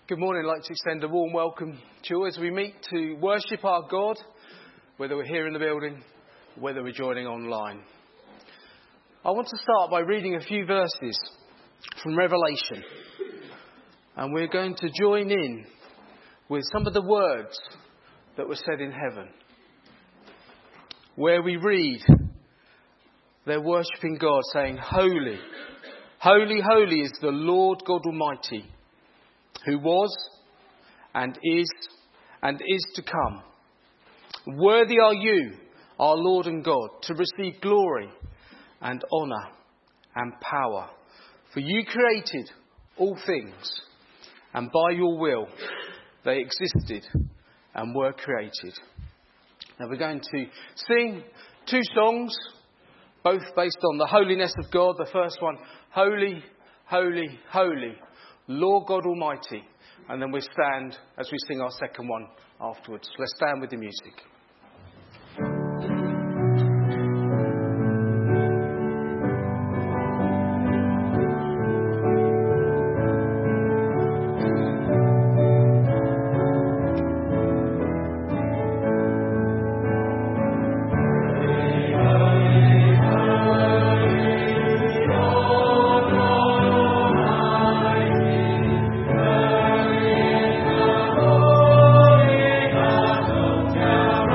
Good morning. I'd like to extend a warm welcome to you as we meet to worship our God, whether we're here in the building, or whether we're joining online. I want to start by reading a few verses from Revelation. And we're going to join in with some of the words that were said in heaven, where we read they're worshipping God, saying, "Holy, holy, holy is the Lord God Almighty, who was and is to come. Worthy are you, our Lord and God, to receive glory and honour and power. For you created all things, and by your will they existed and were created." Now we're going to sing two songs, both based on the holiness of God. The first one, "Holy, holy, holy, Lord God Almighty." And then we stand as we sing our second one afterwards. Let's stand with the music. Down.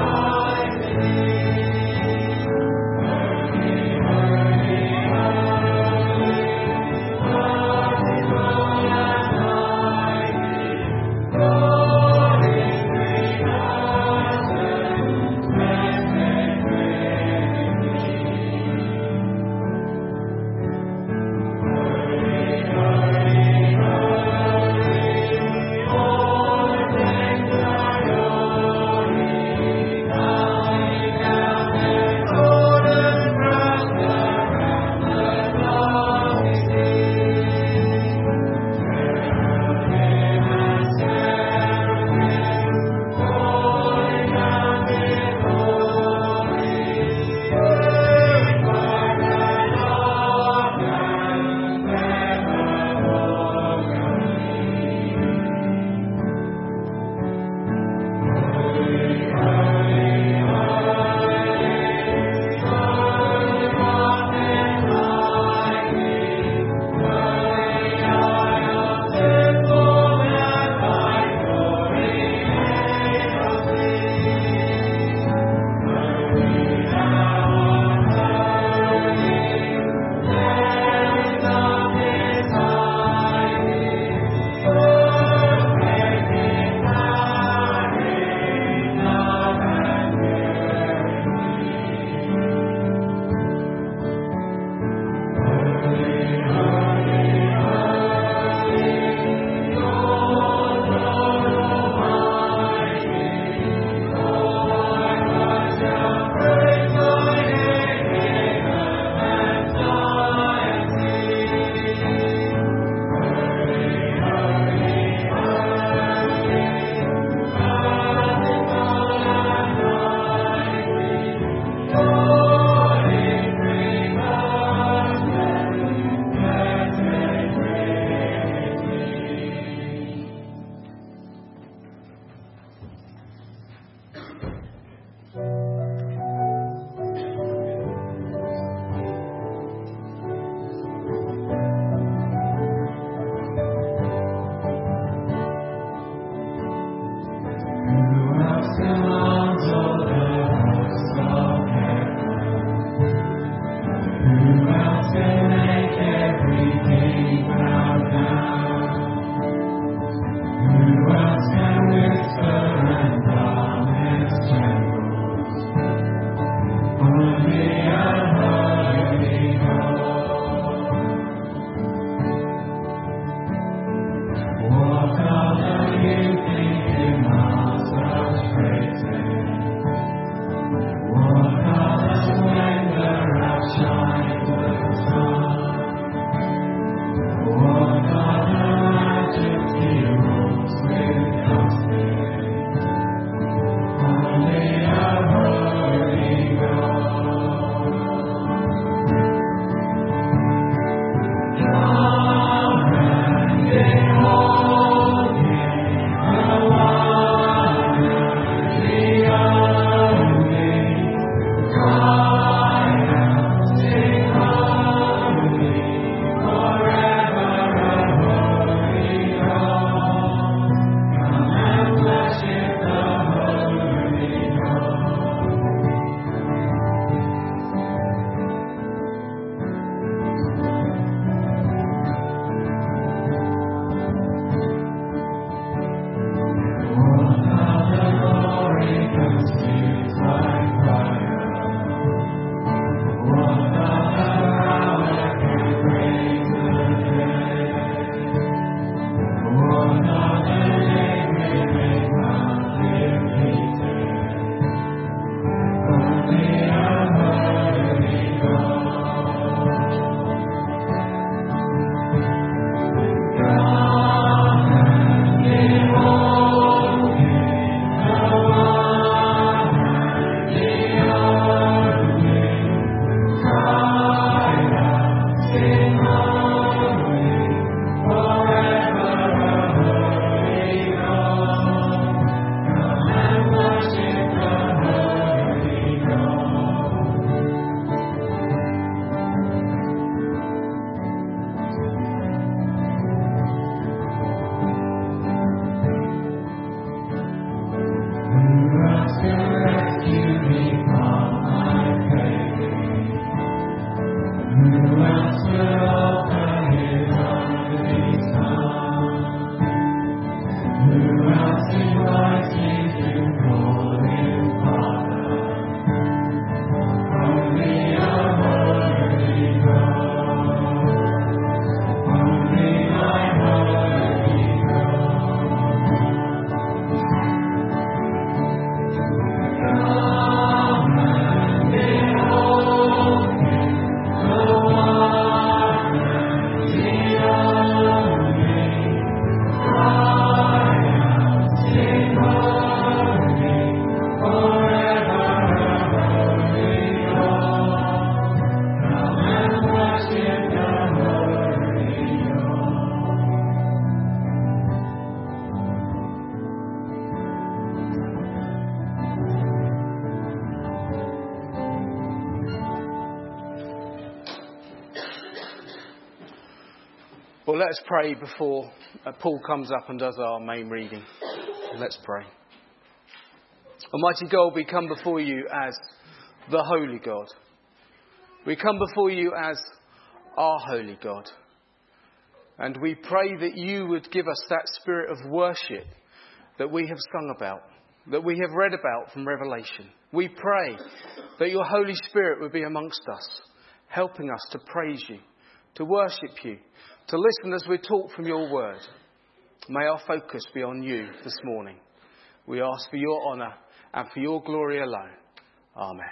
Well, let's pray before Paul comes up and does our main reading. Let's pray. Almighty God, we come before you as the Holy God. We come before you as our Holy God. And we pray that you would give us that spirit of worship that we have sung about, that we have read about from Revelation. We pray that your Holy Spirit would be amongst us, helping us to praise you, to worship you, to listen as we talk from your word. May our focus be on you this morning. We ask for your honour and for your glory alone. Amen.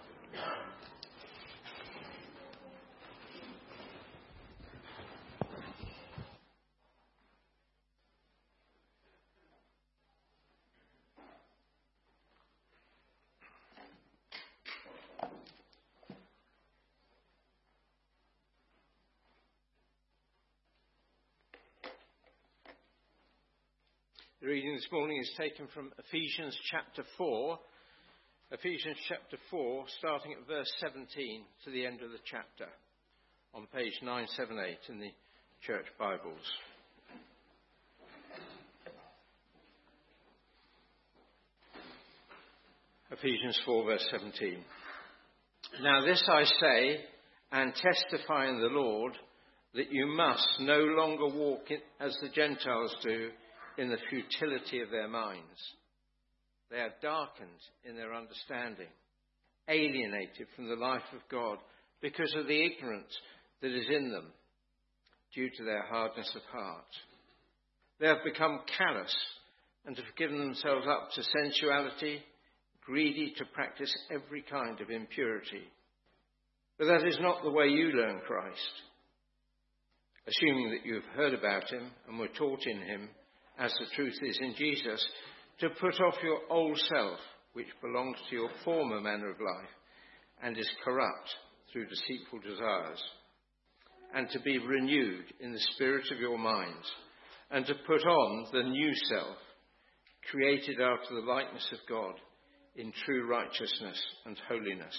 The reading this morning is taken from Ephesians chapter 4. Ephesians chapter 4, starting at verse 17 to the end of the chapter, on page 978 in the Church Bibles. Ephesians 4, verse 17. Now this I say, and testify in the Lord, that you must no longer walk as the Gentiles do, in the futility of their minds. They are darkened in their understanding, alienated from the life of God because of the ignorance that is in them due to their hardness of heart. They have become callous and have given themselves up to sensuality, greedy to practice every kind of impurity. But that is not the way you learn Christ. Assuming that you have heard about him and were taught in him, as the truth is in Jesus, to put off your old self, which belongs to your former manner of life and is corrupt through deceitful desires, and to be renewed in the spirit of your minds, and to put on the new self, created after the likeness of God, in true righteousness and holiness.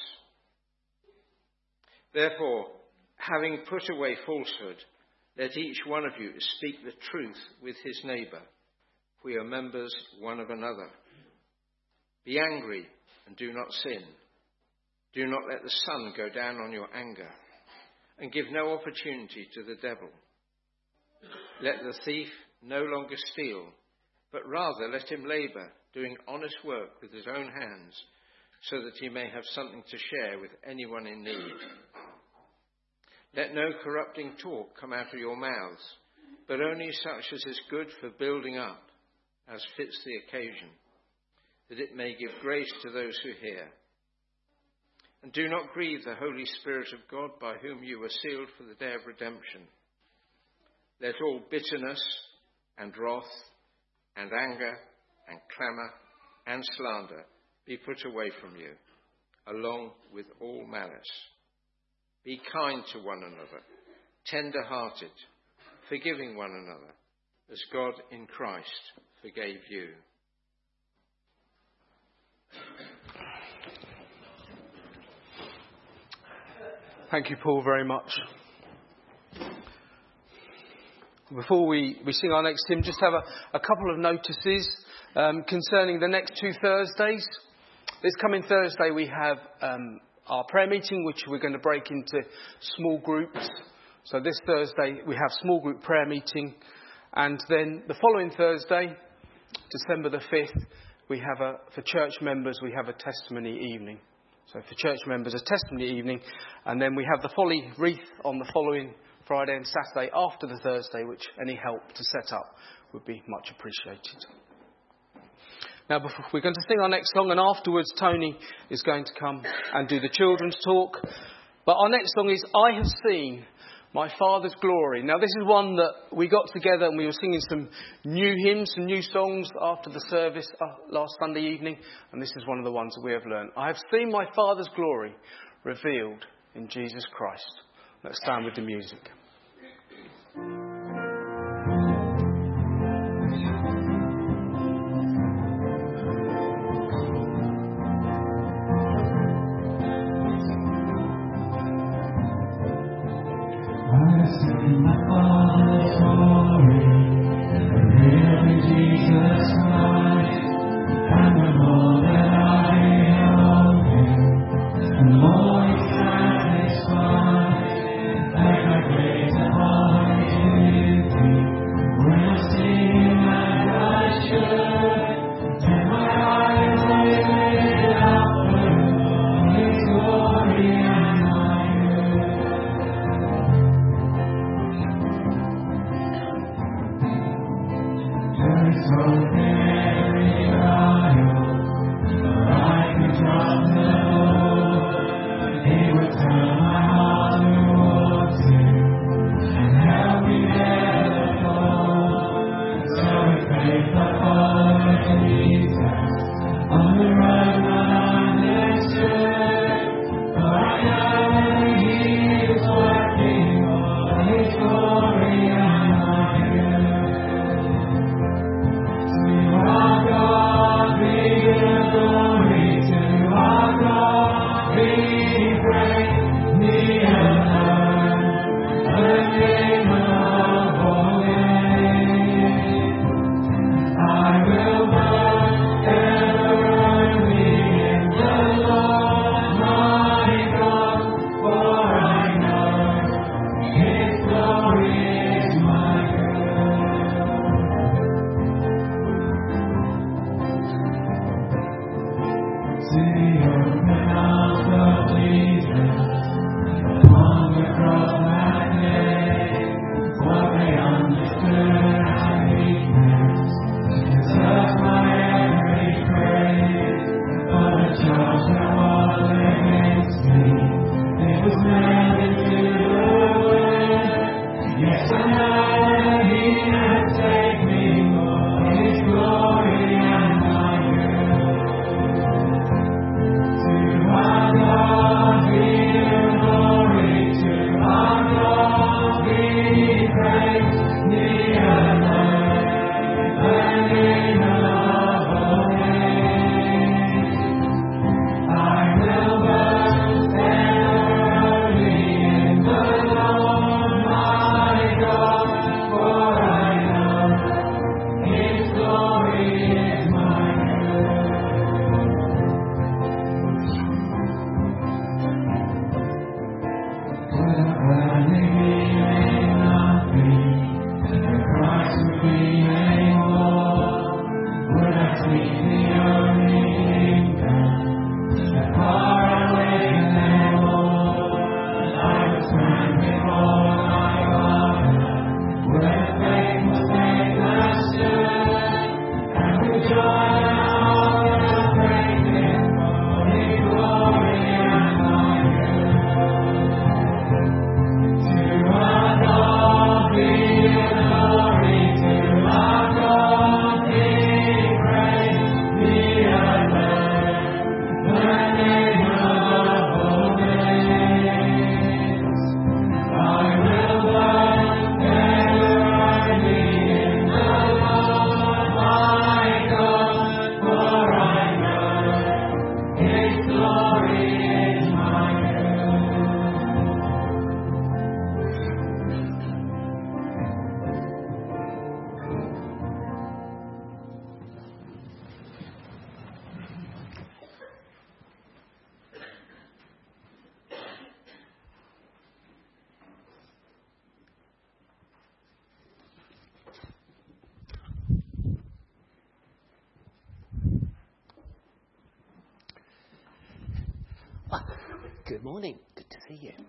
Therefore, having put away falsehood, let each one of you speak the truth with his neighbour. We are members one of another. Be angry and do not sin. Do not let the sun go down on your anger, and give no opportunity to the devil. Let the thief no longer steal, but rather let him labour, doing honest work with his own hands, so that he may have something to share with anyone in need. Let no corrupting talk come out of your mouths, but only such as is good for building up, as fits the occasion, that it may give grace to those who hear. And do not grieve the Holy Spirit of God, by whom you were sealed for the day of redemption. Let all bitterness and wrath and anger and clamour and slander be put away from you, along with all malice. Be kind to one another, tender-hearted, forgiving one another, as God in Christ forgave you. Thank you, Paul, very much. Before we sing our next hymn, just have a couple of notices concerning the next 2 Thursdays. This coming Thursday we have our prayer meeting, which we're going to break into small groups. So this Thursday we have small group prayer meeting, and then the following Thursday, December the 5th, we have for church members we have a testimony evening. So for church members a testimony evening, and then we have the folly wreath on the following Friday and Saturday after the Thursday, which any help to set up would be much appreciated. Now, we're going to sing our next song, and afterwards Tony is going to come and do the children's talk. But our next song is I Have Seen My Father's Glory. Now, this is one that we got together and we were singing some new hymns, some new songs after the service last Sunday evening, and this is one of the ones that we have learned. I have seen my Father's glory revealed in Jesus Christ. Let's stand with the music. I Good morning. Good to see you.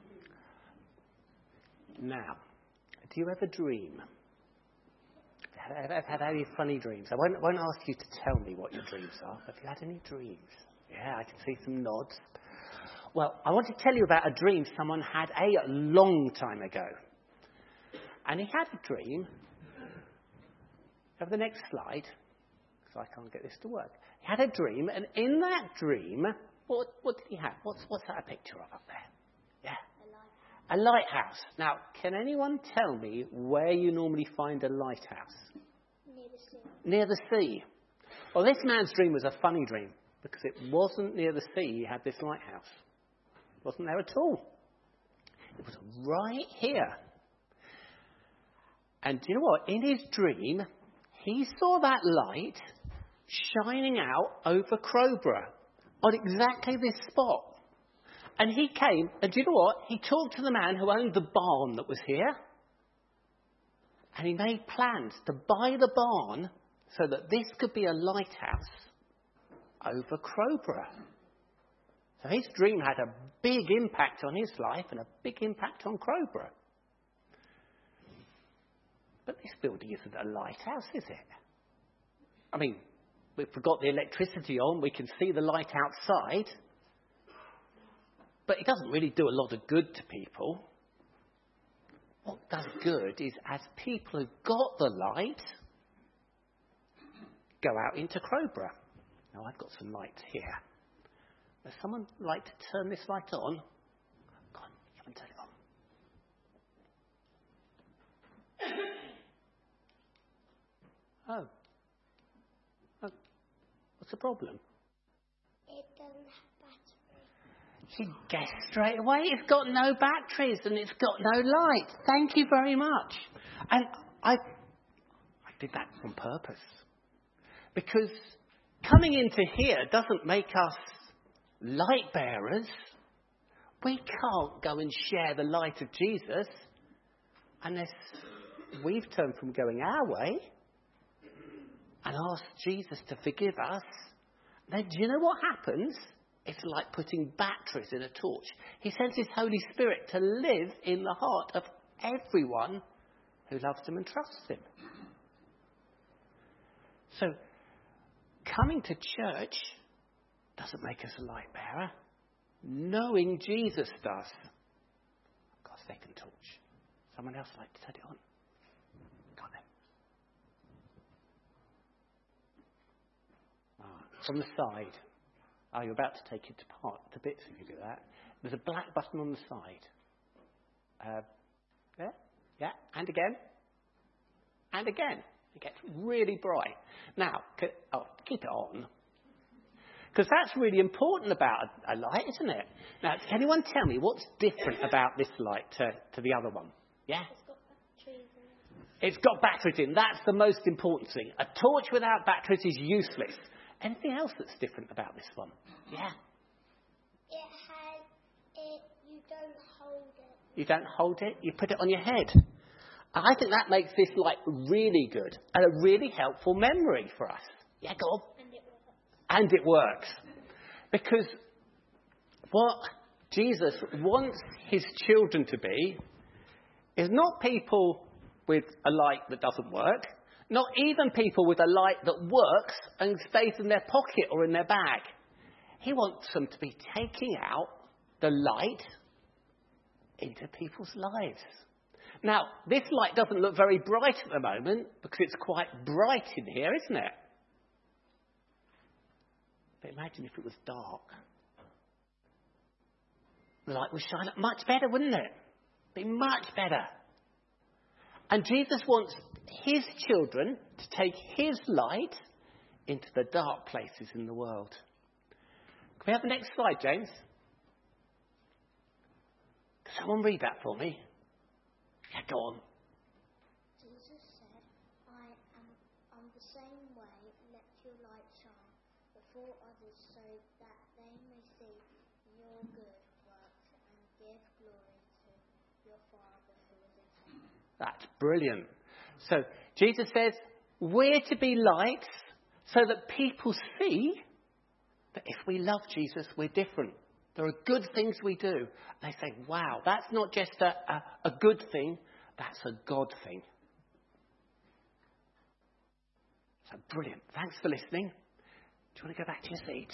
Now, do you ever dream? Have you had any funny dreams? I won't ask you to tell me what your dreams are. Have you had any dreams? Yeah, I can see some nods. Well, I want to tell you about a dream someone had a long time ago. And he had a dream. Have the next slide, because I can't get this to work. He had a dream, and in that dream, what did he have? What's that a picture of up there? Yeah. A lighthouse. Now, can anyone tell me where you normally find a lighthouse? Near the sea. Near the sea. Well, this man's dream was a funny dream, because it wasn't near the sea he had this lighthouse. It wasn't there at all. It was right here And do you know what? In his dream, he saw that light shining out over Crowborough on exactly this spot. And he came, and do you know what? He talked to the man who owned the barn that was here. And he made plans to buy the barn so that this could be a lighthouse over Crowborough. So his dream had a big impact on his life and a big impact on Crowborough. But this building isn't a lighthouse, is it? I mean, we've got the electricity on, we can see the light outside, but it doesn't really do a lot of good to people. What does good is as people who've got the light go out into Crowborough. Now, I've got some lights here. Would someone like to turn this light on? Go on, you can turn it on. Oh, what's the problem? It doesn't have batteries. You guessed straight away. It's got no batteries and it's got no light. Thank you very much. And I did that on purpose. Because coming into here doesn't make us light bearers. We can't go and share the light of Jesus unless we've turned from going our way and asked Jesus to forgive us. Then do you know what happens? It's like putting batteries in a torch. He sends his Holy Spirit to live in the heart of everyone who loves him and trusts him. So, coming to church doesn't make us a light bearer. Knowing Jesus does. I've got a second torch. Someone else like to turn it on? Go on then. From the side. Oh, you're about to take it to bits if you do that. There's a black button on the side. There? Yeah, and again. And again. It gets really bright. Now, keep it on. Because that's really important about a light, isn't it? Now, can anyone tell me what's different about this light to the other one? Yeah? It's got batteries in it. It's got batteries in. That's the most important thing. A torch without batteries is useless. Anything else that's different about this one? Yeah? You don't hold it. You don't hold it? You put it on your head. I think that makes this light really good and a really helpful memory for us. Yeah, go on. And it works. Because what Jesus wants his children to be is not people with a light that doesn't work, not even people with a light that works and stays in their pocket or in their bag. He wants them to be taking out the light into people's lives. Now, this light doesn't look very bright at the moment because it's quite bright in here, isn't it? But imagine if it was dark. The light would shine up much better, wouldn't it? Be much better. And Jesus wants his children to take his light into the dark places in the world. Can we have the next slide, James? Can someone read that for me? Yeah, go on. Jesus said, I'm the same way, let your light shine before others so that they may see your good works and give glory to your Father who is in heaven. That's brilliant. So Jesus says we're to be lights so that people see that if we love Jesus, we're different. There are good things we do. They say, wow, that's not just a good thing, that's a God thing. So brilliant. Thanks for listening. Do you want to go back to your seat?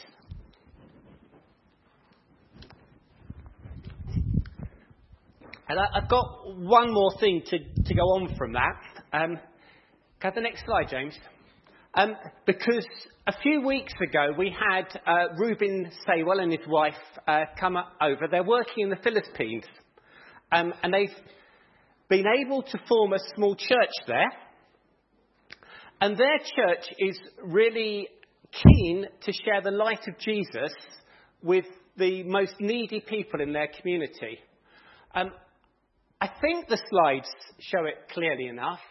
And I've got one more thing to go on from that. Go to the next slide, James. Because a few weeks ago we had Reuben Saywell and his wife come over. They're working in the Philippines. And they've been able to form a small church there. And their church is really keen to share the light of Jesus with the most needy people in their community. I think the slides show it clearly enough.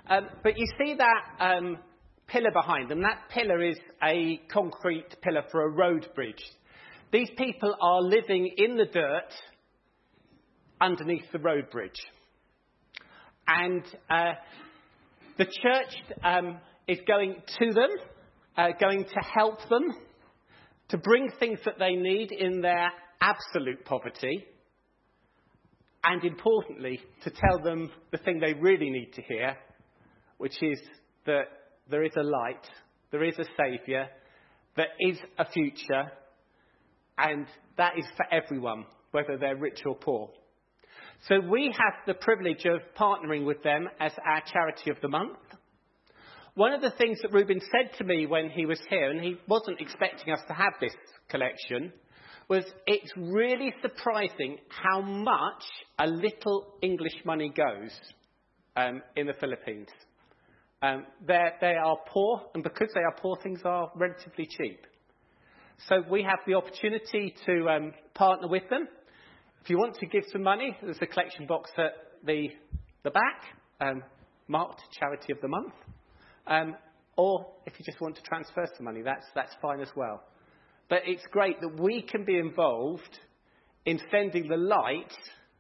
But you see that pillar behind them. That pillar is a concrete pillar for a road bridge. These people are living in the dirt underneath the road bridge. And the church is going to them, going to help them, to bring things that they need in their absolute poverty, and importantly, to tell them the thing they really need to hear, which is that there is a light, there is a saviour, there is a future, and that is for everyone, whether they're rich or poor. So we have the privilege of partnering with them as our charity of the month. One of the things that Reuben said to me when he was here, and he wasn't expecting us to have this collection, was it's really surprising how much a little English money goes in the Philippines. They are poor, and because they are poor, things are relatively cheap. So we have the opportunity to partner with them. If you want to give some money, there's a collection box at the back, marked Charity of the Month. Or if you just want to transfer some money, that's fine as well. But it's great that we can be involved in sending the light,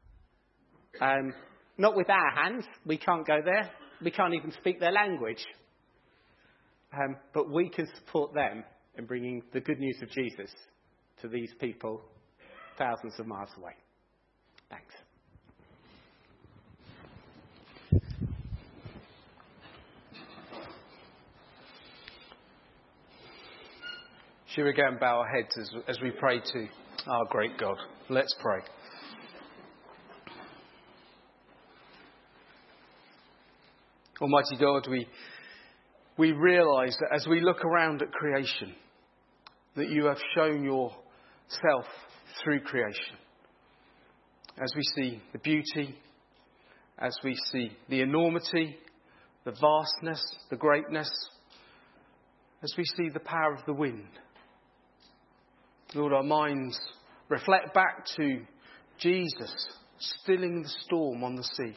not with our hands. We can't go there. We can't even speak their language. But we can support them in bringing the good news of Jesus to these people thousands of miles away. Thanks. Shall we again bow our heads as we pray to our great God? Let's pray. Almighty God, we realise that as we look around at creation, that you have shown yourself through creation. As we see the beauty, as we see the enormity, the vastness, the greatness, as we see the power of the wind. Lord, our minds reflect back to Jesus stilling the storm on the sea,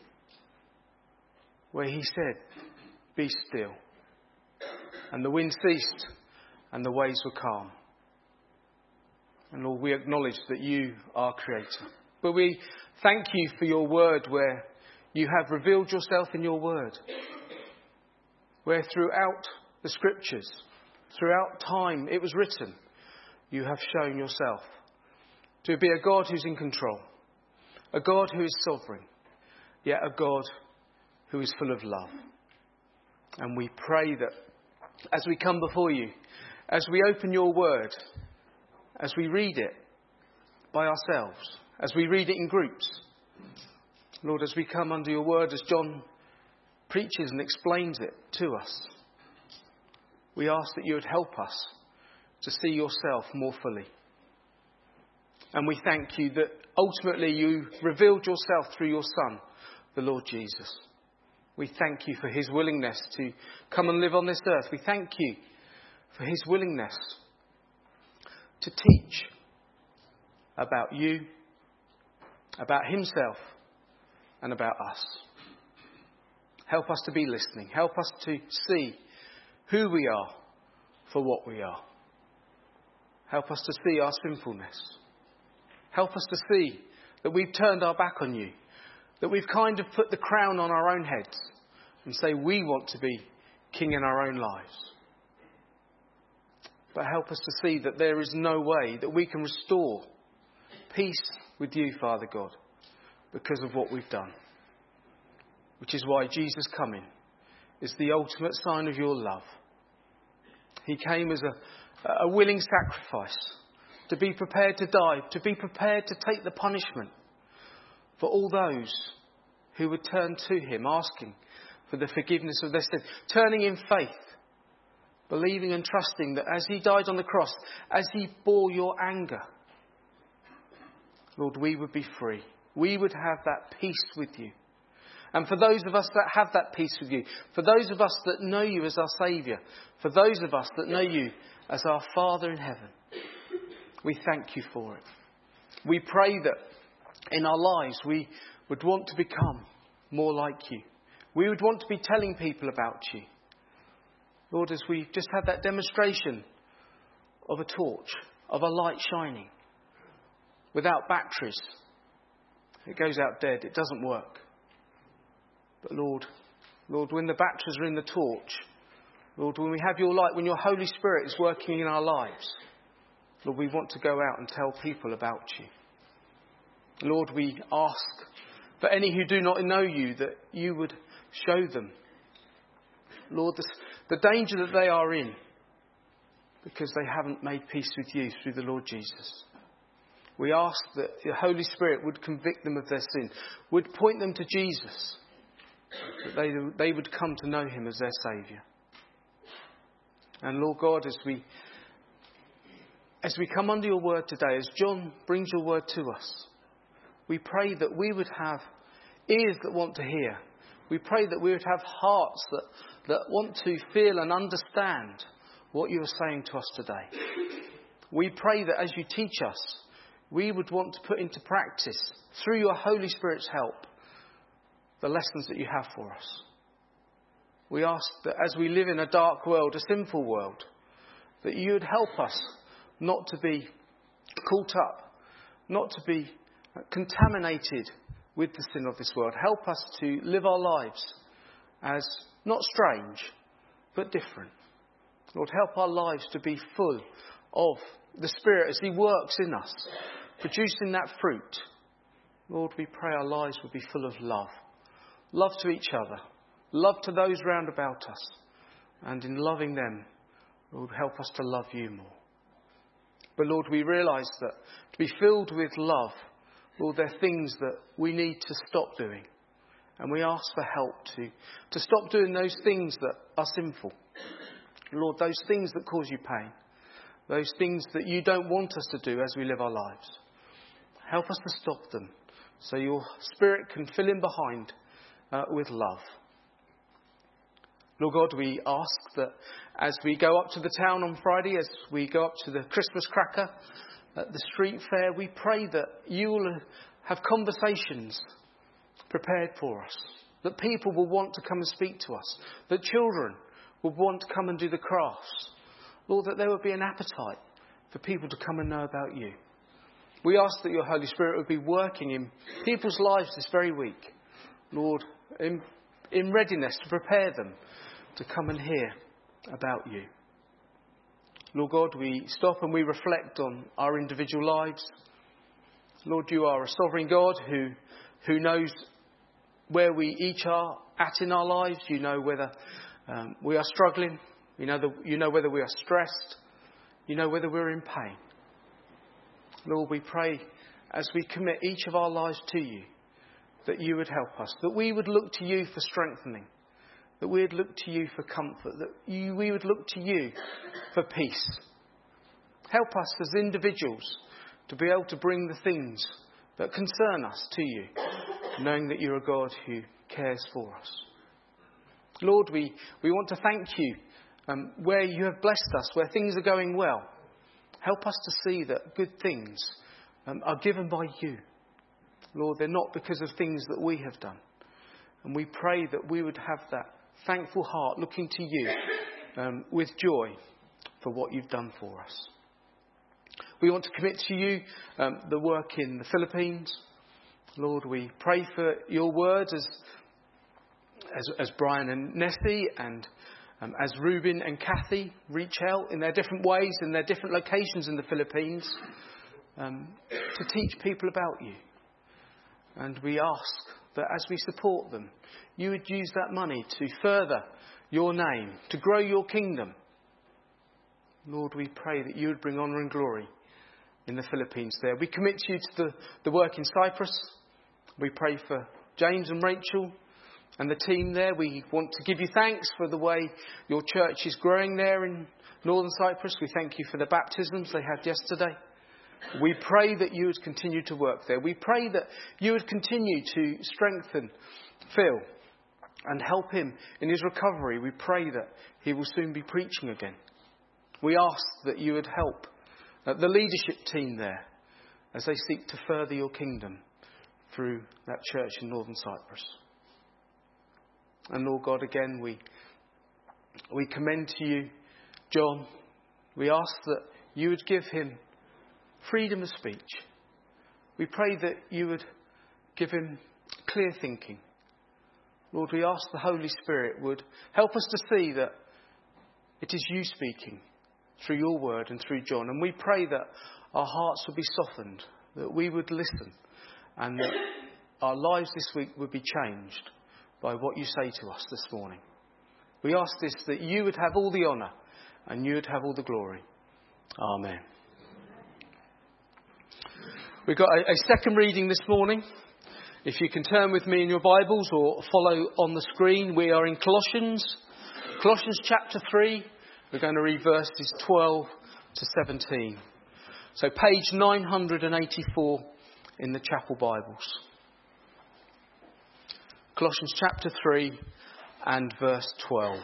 where he said, "Be still." And the wind ceased and the waves were calm. And Lord, we acknowledge that you are creator. But we thank you for your word, where you have revealed yourself in your word, where throughout the scriptures, throughout time it was written, you have shown yourself to be a God who's in control, a God who is sovereign, yet a God who is full of love. And we pray that as we come before you, as we open your word, as we read it by ourselves, as we read it in groups, Lord, as we come under your word, as John preaches and explains it to us, we ask that you would help us to see yourself more fully. And we thank you that ultimately you revealed yourself through your Son, the Lord Jesus. We thank you for his willingness to come and live on this earth. We thank you for his willingness to teach about you, about himself, and about us. Help us to be listening. Help us to see who we are for what we are. Help us to see our sinfulness. Help us to see that we've turned our back on you, that we've kind of put the crown on our own heads and say we want to be king in our own lives. But help us to see that there is no way that we can restore peace with you, Father God, because of what we've done. Which is why Jesus coming is the ultimate sign of your love. He came as a willing sacrifice, to be prepared to die, to be prepared to take the punishment for all those who would turn to him, asking for the forgiveness of their sin, turning in faith, believing and trusting that as he died on the cross, as he bore your anger, Lord, we would be free. We would have that peace with you. And for those of us that have that peace with you, for those of us that know you as our Saviour, for those of us that know you as our Father in heaven, we thank you for it. We pray that in our lives we would want to become more like you. We would want to be telling people about you. Lord, as we just had that demonstration of a torch, of a light shining, without batteries, it goes out dead, it doesn't work. But Lord, when the batteries are in the torch, Lord, when we have your light, when your Holy Spirit is working in our lives, Lord, we want to go out and tell people about you. Lord, we ask for any who do not know you, that you would show them, Lord, the danger that they are in because they haven't made peace with you through the Lord Jesus. We ask that the Holy Spirit would convict them of their sin, would point them to Jesus, that they would come to know him as their Saviour. And Lord God, as we come under your word today, as John brings your word to us, we pray that we would have ears that want to hear. We pray that we would have hearts that want to feel and understand what you are saying to us today. We pray that as you teach us, we would want to put into practice, through your Holy Spirit's help, the lessons that you have for us. We ask that as we live in a dark world, a sinful world, that you would help us not to be caught up, not to be contaminated with the sin of this world. Help us to live our lives as not strange, but different. Lord, help our lives to be full of the Spirit as he works in us, producing that fruit. Lord, we pray our lives will be full of love. Love to each other. Love to those round about us. And in loving them, Lord, help us to love you more. But Lord, we realise that to be filled with love, Lord, there are things that we need to stop doing. And we ask for help to stop doing those things that are sinful. Lord, those things that cause you pain. Those things that you don't want us to do as we live our lives. Help us to stop them so your Spirit can fill in behind with love. Lord God, we ask that as we go up to the town on Friday, as we go up to the Christmas cracker at the street fair, we pray that you will have conversations prepared for us, that people will want to come and speak to us, that children will want to come and do the crafts. Lord, that there would be an appetite for people to come and know about you. We ask that your Holy Spirit would be working in people's lives this very week, Lord, in readiness to prepare them to come and hear about you. Lord God, we stop and we reflect on our individual lives. Lord, you are a sovereign God who knows where we each are at in our lives. You know whether we are struggling. You know whether we are stressed. You know whether we're in pain. Lord, we pray as we commit each of our lives to you, that you would help us, that we would look to you for strengthening, that we would look to you for comfort, that we would look to you for peace. Help us as individuals to be able to bring the things that concern us to you, knowing that you're a God who cares for us. Lord, we want to thank you where you have blessed us, where things are going well. Help us to see that good things are given by you. Lord, they're not because of things that we have done. And we pray that we would have that thankful heart looking to you with joy for what you've done for us. We want to commit to you the work in the Philippines. Lord, we pray for your words as Brian and Nessie and as Reuben and Kathy reach out in their different ways, in their different locations in the Philippines, to teach people about you. And we ask that as we support them, you would use that money to further your name, to grow your kingdom. Lord, we pray that you would bring honour and glory in the Philippines there. We commit you to the work in Cyprus. We pray for James and Rachel and the team there. We want to give you thanks for the way your church is growing there in Northern Cyprus. We thank you for the baptisms they had yesterday. We pray that you would continue to work there. We pray that you would continue to strengthen Phil and help him in his recovery. We pray that he will soon be preaching again. We ask that you would help the leadership team there as they seek to further your kingdom through that church in Northern Cyprus. And Lord God, again, we commend to you John. We ask that you would give him freedom of speech. We pray that you would give him clear thinking. Lord, we ask the Holy Spirit would help us to see that it is you speaking through your word and through John. And we pray that our hearts would be softened, that we would listen, and that our lives this week would be changed by what you say to us this morning. We ask this, that you would have all the honour and you would have all the glory. Amen. We've got a second reading this morning. If you can turn with me in your Bibles or follow on the screen, we are in Colossians chapter 3. We're going to read verses 12 to 17. So page 984 in the chapel Bibles. Colossians chapter 3 and verse 12.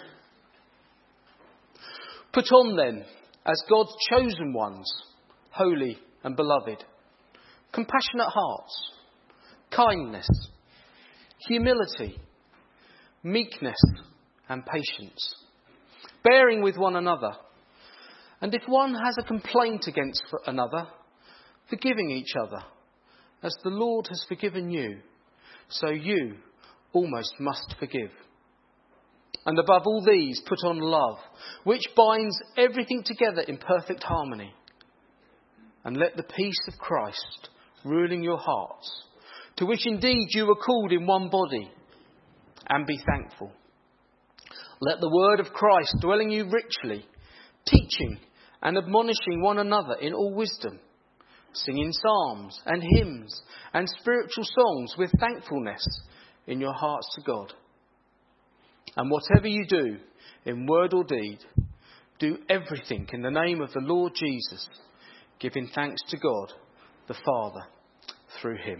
Put on then, as God's chosen ones, holy and beloved, compassionate hearts, kindness, humility, meekness and patience, bearing with one another, and if one has a complaint against another, forgiving each other, as the Lord has forgiven you, so you almost must forgive. And above all these, put on love, which binds everything together in perfect harmony. And let the peace of Christ rule in your hearts, to which indeed you were called in one body, and be thankful. Let the word of Christ dwell in you richly, teaching and admonishing one another in all wisdom, singing psalms and hymns and spiritual songs with thankfulness in your hearts to God. And whatever you do, in word or deed, do everything in the name of the Lord Jesus, giving thanks to God, the Father, through him.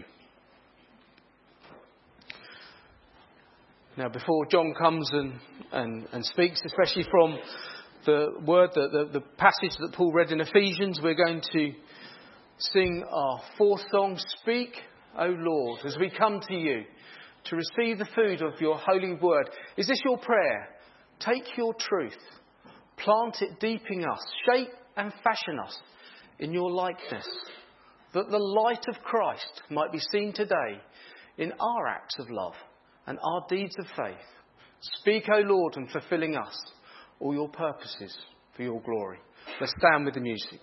Now, before John comes and speaks, especially from the word, the passage that Paul read in Ephesians, we're going to sing our fourth song, Speak, O Lord, as we come to you to receive the food of your holy word. Is this your prayer? Take your truth, plant it deep in us, shape and fashion us in your likeness, that the light of Christ might be seen today in our acts of love and our deeds of faith. Speak, O Lord, and fulfilling us all your purposes for your glory. Let's stand with the music.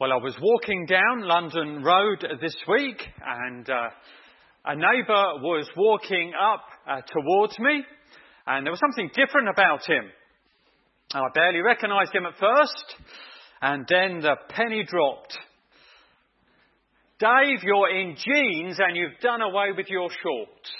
Well, I was walking down London Road this week, and a neighbour was walking up towards me, and there was something different about him. I barely recognised him at first, and then the penny dropped. Dave, you're in jeans and you've done away with your shorts.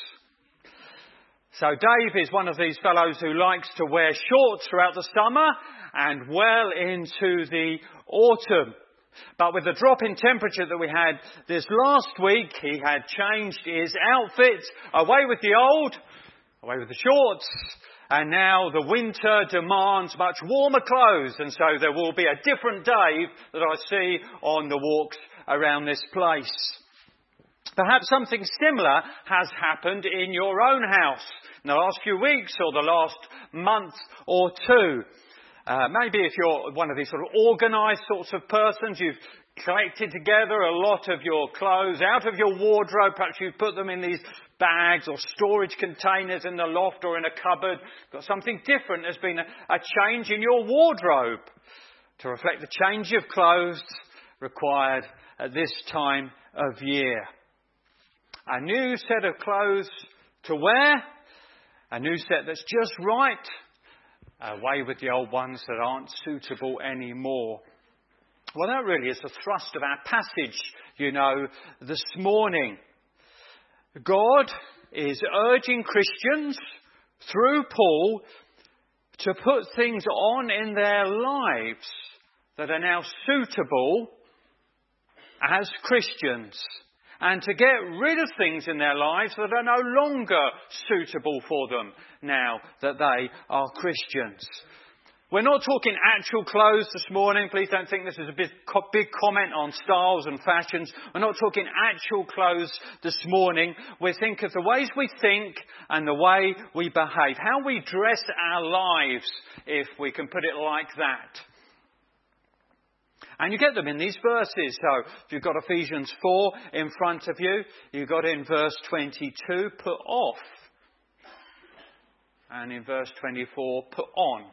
So Dave is one of these fellows who likes to wear shorts throughout the summer and well into the autumn. But with the drop in temperature that we had this last week, he had changed his outfit, away with the old, away with the shorts, and now the winter demands much warmer clothes, and so there will be a different Dave that I see on the walks around this place. Perhaps something similar has happened in your own house in the last few weeks or the last month or two. Maybe if you're one of these sort of organised sorts of persons, you've collected together a lot of your clothes out of your wardrobe. Perhaps you've put them in these bags or storage containers in the loft or in a cupboard. Got something different. There's been a change in your wardrobe to reflect the change of clothes required at this time of year. A new set of clothes to wear, a new set that's just right, away with the old ones that aren't suitable anymore. Well, that really is the thrust of our passage, this morning. God is urging Christians, through Paul, to put things on in their lives that are now suitable as Christians, and to get rid of things in their lives that are no longer suitable for them now that they are Christians. We're not talking actual clothes this morning. Please don't think this is a big comment on styles and fashions. We're not talking actual clothes this morning. We think of the ways we think and the way we behave, how we dress our lives, if we can put it like that. And you get them in these verses. So if you've got Ephesians 4 in front of you, you've got in verse 22, put off. And in verse 24, put on.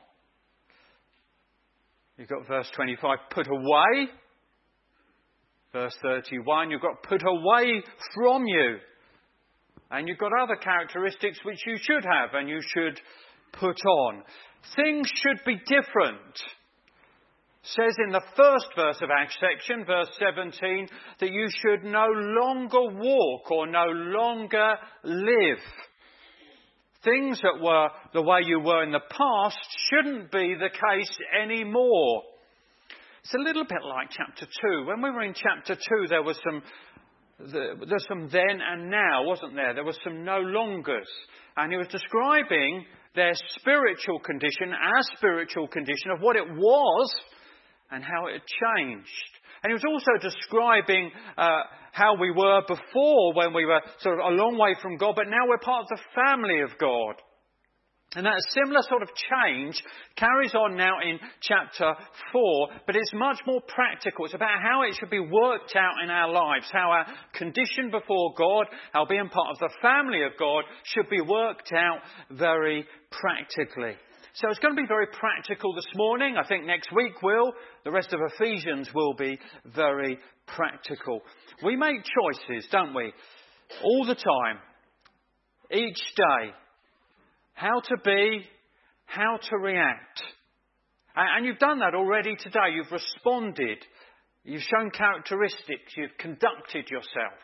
You've got verse 25, put away. Verse 31, you've got put away from you. And you've got other characteristics which you should have and you should put on. Things should be different. Says in the first verse of our section, verse 17, that you should no longer walk or no longer live. Things that were the way you were in the past shouldn't be the case anymore. It's a little bit like chapter 2. When we were in chapter 2, there's some then and now, wasn't there? There was some no longers. And he was describing their spiritual condition, our spiritual condition, of what it was and how it had changed. And he was also describing how we were before, when we were sort of a long way from God, but now we're part of the family of God. And that similar sort of change carries on now in chapter 4, but it's much more practical. It's about how it should be worked out in our lives, how our condition before God, how being part of the family of God, should be worked out very practically. So it's going to be very practical this morning. I think next week will. The rest of Ephesians will be very practical. We make choices, don't we? All the time. Each day. How to be, how to react. And you've done that already today. You've responded. You've shown characteristics. You've conducted yourself.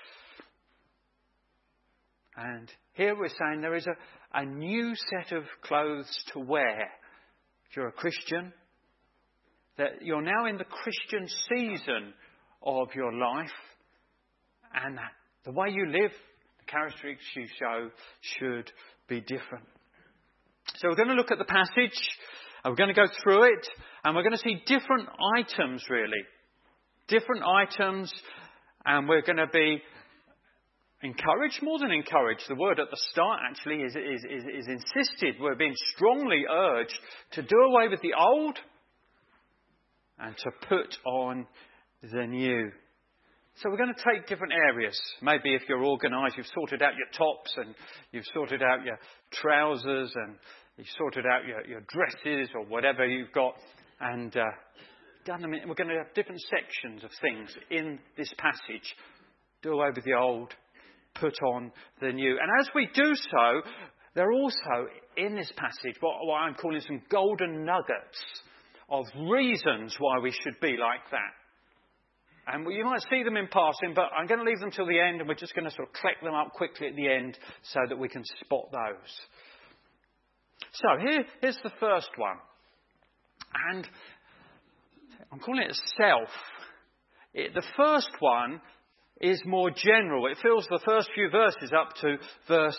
And here we're saying there is a new set of clothes to wear. If you're a Christian, that you're now in the Christian season of your life, and the way you live, the characteristics you show, should be different. So we're going to look at the passage, and we're going to go through it, and we're going to see different items, really. Different items, and we're going to be encouraged, more than encouraged. The word at the start actually is insisted. We're being strongly urged to do away with the old and to put on the new. So we're going to take different areas. Maybe if you're organised, you've sorted out your tops and you've sorted out your trousers and you've sorted out your dresses or whatever you've got. And done them. We're going to have different sections of things in this passage. Do away with the old, put on the new. And as we do so, there are also in this passage what I'm calling some golden nuggets of reasons why we should be like that. And you might see them in passing, but I'm going to leave them till the end, and we're just going to sort of collect them up quickly at the end so that we can spot those. So here's the first one. And I'm calling it self. The first one is more general. It fills the first few verses up to verse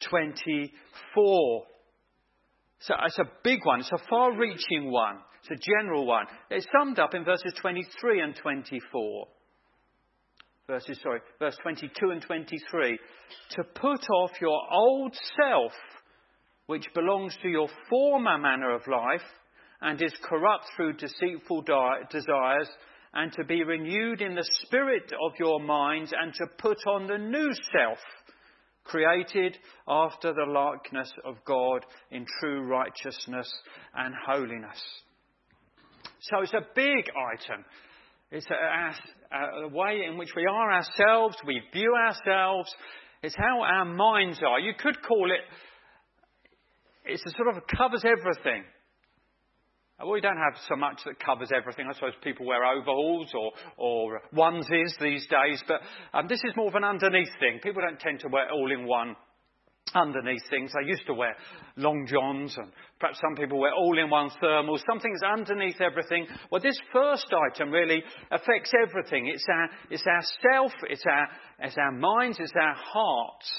24. So it's a big one. It's a far-reaching one. It's a general one. It's summed up in verses 23 and 24. Verse 22 and 23. To put off your old self, which belongs to your former manner of life, and is corrupt through deceitful desires, and to be renewed in the spirit of your minds, and to put on the new self, created after the likeness of God in true righteousness and holiness. So it's a big item. It's a way in which we are ourselves, we view ourselves. It's how our minds are. You could call it, it's a sort of covers everything. Well, we don't have so much that covers everything. I suppose people wear overalls or onesies these days, but this is more of an underneath thing. People don't tend to wear all-in-one underneath things. They used to wear long johns, and perhaps some people wear all-in-one thermals. Something's underneath everything. Well, this first item really affects everything. It's our self, it's our minds, it's our hearts.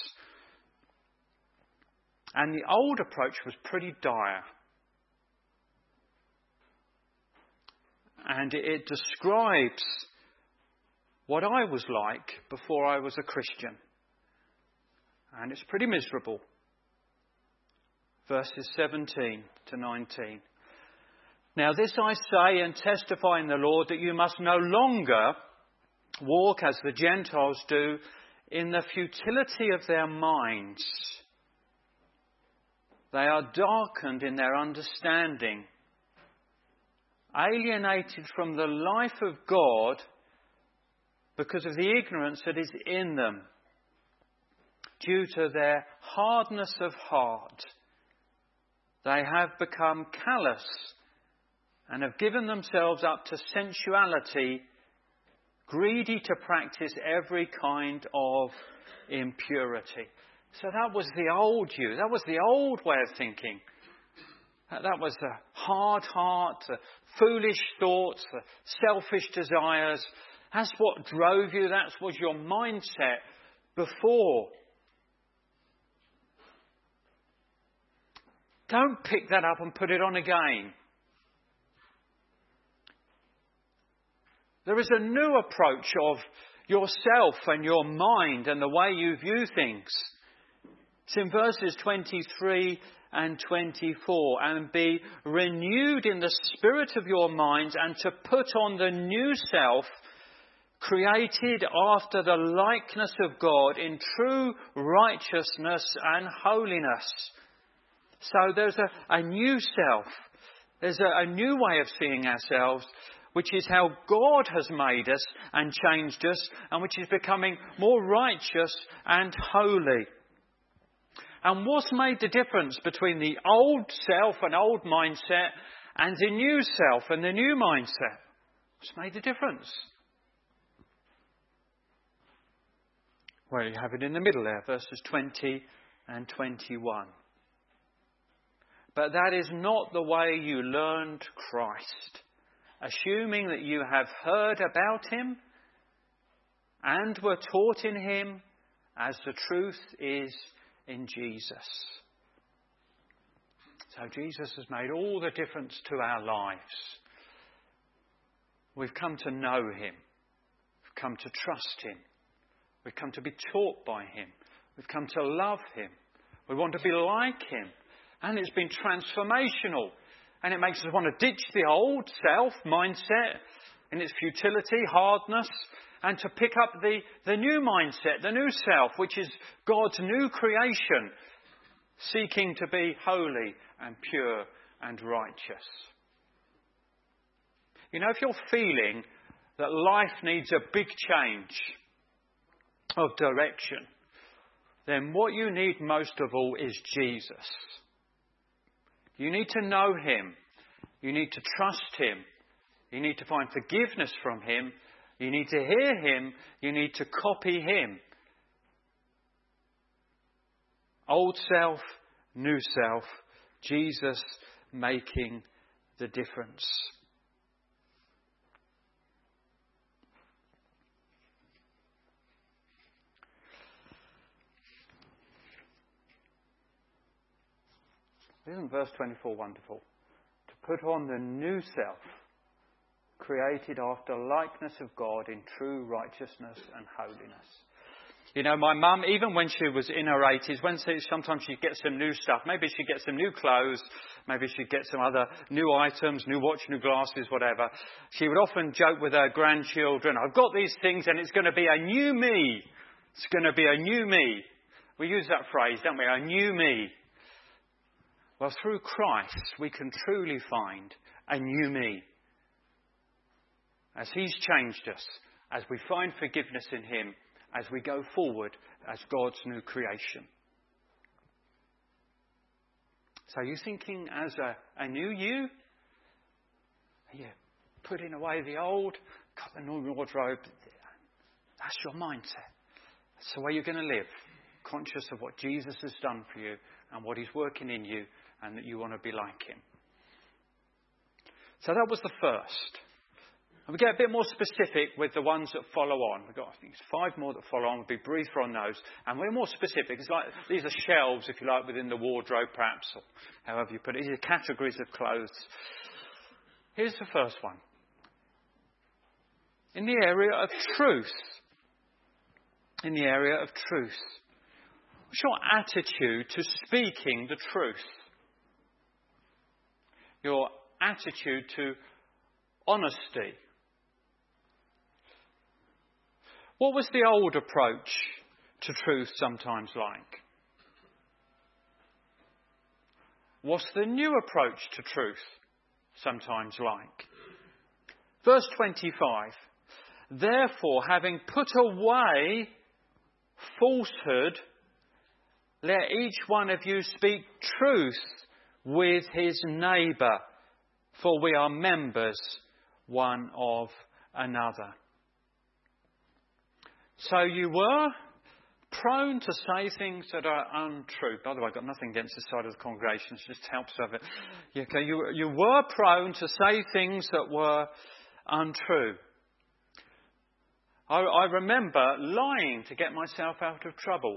And the old approach was pretty dire. And it describes what I was like before I was a Christian. And it's pretty miserable. Verses 17 to 19. Now this I say and testify in the Lord, that you must no longer walk as the Gentiles do in the futility of their minds. They are darkened in their understanding, alienated from the life of God because of the ignorance that is in them, due to their hardness of heart. They have become callous and have given themselves up to sensuality, greedy to practice every kind of impurity. So that was the old you. That was the old way of thinking. That was the hard heart, the foolish thoughts, the selfish desires. That's what drove you. That was your mindset before. Don't pick that up and put it on again. There is a new approach of yourself and your mind and the way you view things. It's in verses 23 and 24. And be renewed in the spirit of your minds, and to put on the new self, created after the likeness of God in true righteousness and holiness. So there's a new self. There's a new way of seeing ourselves, which is how God has made us and changed us, and which is becoming more righteous and holy. And what's made the difference between the old self and old mindset and the new self and the new mindset? What's made the difference? Well, you have it in the middle there, verses 20 and 21. But that is not the way you learned Christ, assuming that you have heard about him and were taught in him, as the truth is in Jesus. So Jesus has made all the difference to our lives. We've come to know him. We've come to trust him. We've come to be taught by him. We've come to love him. We want to be like him. And it's been transformational. And it makes us want to ditch the old self mindset in its futility, hardness, and to pick up the new mindset, the new self, which is God's new creation, seeking to be holy and pure and righteous. You know, if you're feeling that life needs a big change of direction, then what you need most of all is Jesus. You need to know him. You need to trust him. You need to find forgiveness from him. You need to hear him. You need to copy him. Old self, new self, Jesus making the difference. Isn't verse 24 wonderful? To put on the new self, created after likeness of God in true righteousness and holiness. You know, my mum, even when she was in her 80s, sometimes she'd get some new stuff. Maybe she'd get some new clothes. Maybe she'd get some other new items, new watch, new glasses, whatever. She would often joke with her grandchildren, I've got these things and it's going to be a new me. It's going to be a new me. We use that phrase, don't we? A new me. Well, through Christ, we can truly find a new me. As he's changed us, as we find forgiveness in him, as we go forward as God's new creation. So are you thinking as a new you? Are you putting away the old, cut the new wardrobe? That's your mindset. That's the way you're going to live. Conscious of what Jesus has done for you and what he's working in you, and that you want to be like him. So that was the first. And we get a bit more specific with the ones that follow on. We've got, I think, 5 more that follow on. We'll be briefer on those. And we're more specific. It's like these are shelves, if you like, within the wardrobe, perhaps, or however you put it. These are categories of clothes. Here's the first one. In the area of truth. In the area of truth. What's your attitude to speaking the truth? Your attitude to honesty. What was the old approach to truth sometimes like? What's the new approach to truth sometimes like? Verse 25. Therefore, having put away falsehood, let each one of you speak truth with his neighbour, for we are members one of another. So you were prone to say things that are untrue. By the way, I've got nothing against this side of the congregation. It just helps of it. Okay, you were prone to say things that were untrue. I remember lying to get myself out of trouble.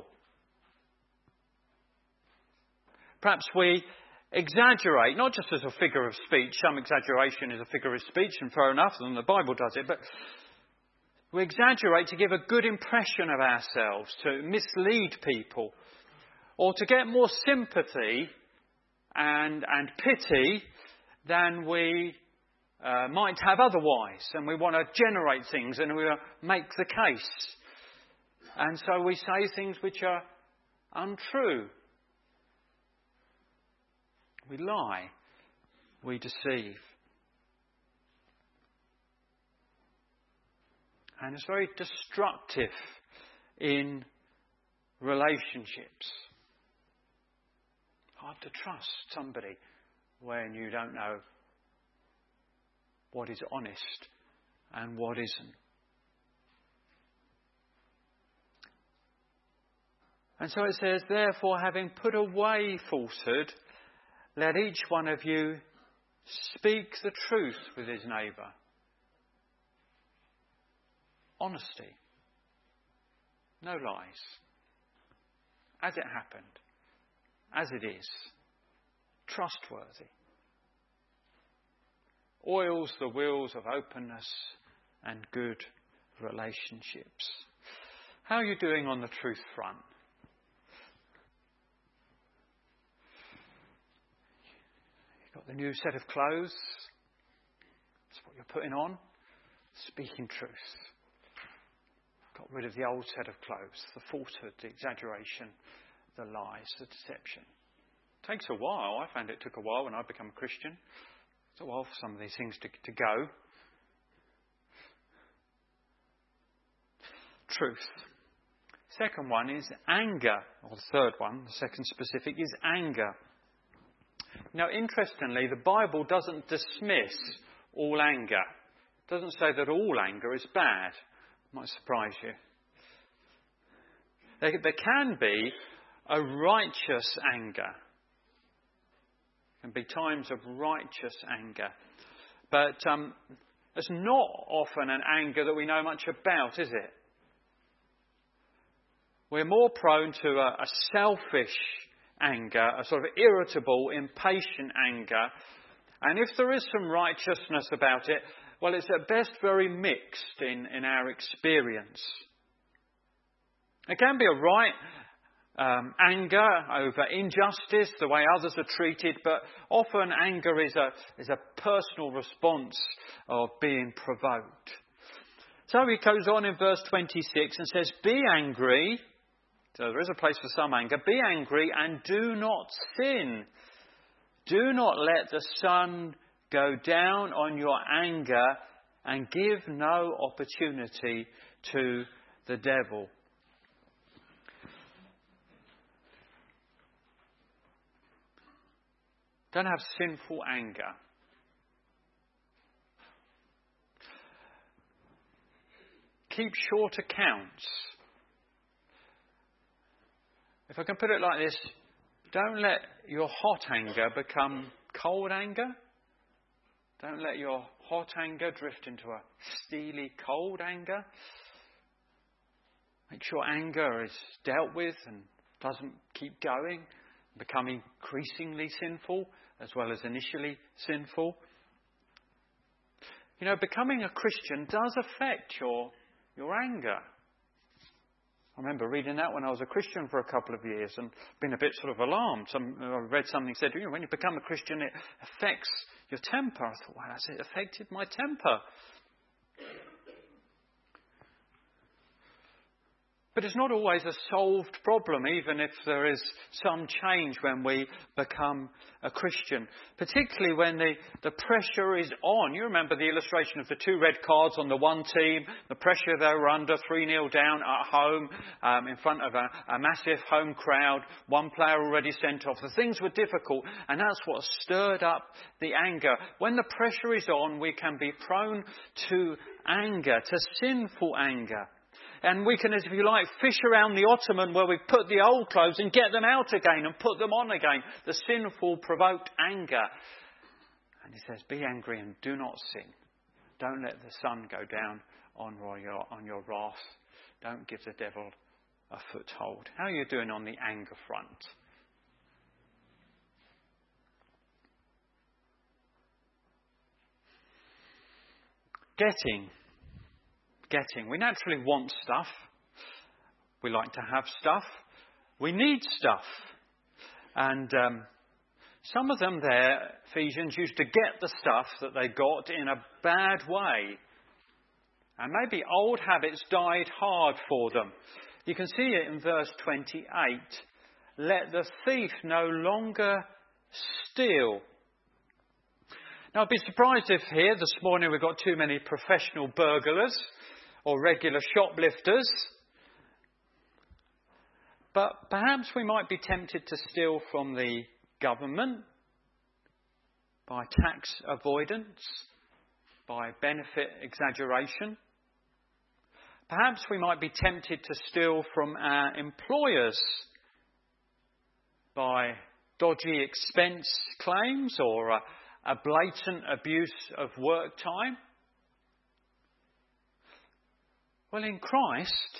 Perhaps we exaggerate, not just as a figure of speech. Some exaggeration is a figure of speech, and fair enough, and the Bible does it. But we exaggerate to give a good impression of ourselves, to mislead people, or to get more sympathy and pity than we might have otherwise. And we want to generate things, and we make the case. And so we say things which are untrue. We lie. We deceive. And it's very destructive in relationships. Hard to trust somebody when you don't know what is honest and what isn't. And so it says, therefore, having put away falsehood, let each one of you speak the truth with his neighbour. Honesty. No lies. As it happened. As it is. Trustworthy. Oils the wheels of openness and good relationships. How are you doing on the truth front? You've got the new set of clothes. That's what you're putting on. Speaking truth. Got rid of the old set of clothes, the falsehood, the exaggeration, the lies, the deception. It takes a while. I found it took a while when I became a Christian. It's a while for some of these things to go. truth. Second one is anger, or the third one, the second specific, is anger. Now, interestingly, the Bible doesn't dismiss all anger. It doesn't say that all anger is bad. It might surprise you. There can be a righteous anger. There can be times of righteous anger. But it's not often an anger that we know much about, is it? We're more prone to a selfish anger, a sort of irritable, impatient anger. And if there is some righteousness about it, well, it's at best very mixed in our experience. It can be a right anger over injustice, the way others are treated, but often anger is a personal response of being provoked. So he goes on in verse 26 and says, "Be angry." So there is a place for some anger. "Be angry and do not sin. Do not let the sun go down on your anger and give no opportunity to the devil." Don't have sinful anger. Keep short accounts. If I can put it like this, don't let your hot anger become cold anger. Don't let your hot anger drift into a steely cold anger. Make sure anger is dealt with and doesn't keep going, become increasingly sinful as well as initially sinful. You know, becoming a Christian does affect your anger. I remember reading that when I was a Christian for a couple of years and been a bit sort of alarmed. I read something that said, you know, when you become a Christian, it affects your temper. I thought, wow, has it affected my temper? But it's not always a solved problem, even if there is some change when we become a Christian. Particularly when the pressure is on. You remember the illustration of the 2 red cards on the one team, the pressure they were under, 3-0 down at home, in front of a massive home crowd, one player already sent off. The things were difficult, and that's what stirred up the anger. When the pressure is on, we can be prone to anger, to sinful anger. And we can, if you like, fish around the ottoman where we've put the old clothes and get them out again and put them on again. The sinful, provoked anger. And he says, be angry and do not sin. Don't let the sun go down on your wrath. Don't give the devil a foothold. How are you doing on the anger front? Getting. We naturally want stuff. We like to have stuff. We need stuff. And some of them there, Ephesians, used to get the stuff that they got in a bad way. And maybe old habits died hard for them. You can see it in verse 28. Let the thief no longer steal. Now, I'd be surprised if here this morning we've got too many professional burglars or regular shoplifters. But perhaps we might be tempted to steal from the government by tax avoidance, by benefit exaggeration. Perhaps we might be tempted to steal from our employers by dodgy expense claims or a blatant abuse of work time. Well, in Christ,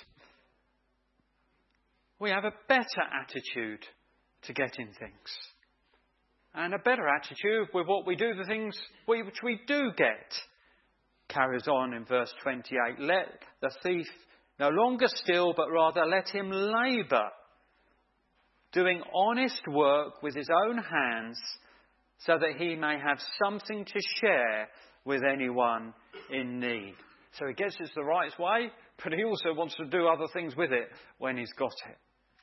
we have a better attitude to getting things. And a better attitude with what we do, the things which we do get. Carries on in verse 28. Let the thief no longer steal, but rather let him labour, doing honest work with his own hands, so that he may have something to share with anyone in need. So he gets it the right way, but he also wants to do other things with it when he's got it.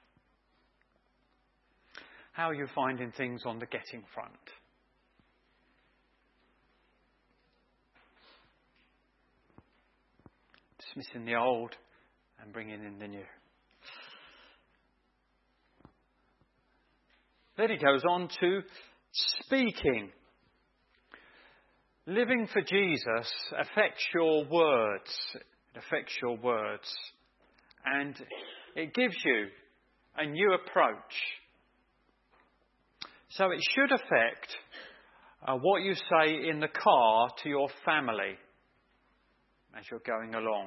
How are you finding things on the getting front? Dismissing the old, and bringing in the new. Then he goes on to speaking. Living for Jesus affects your words. It affects your words. And it gives you a new approach. So it should affect what you say in the car to your family as you're going along.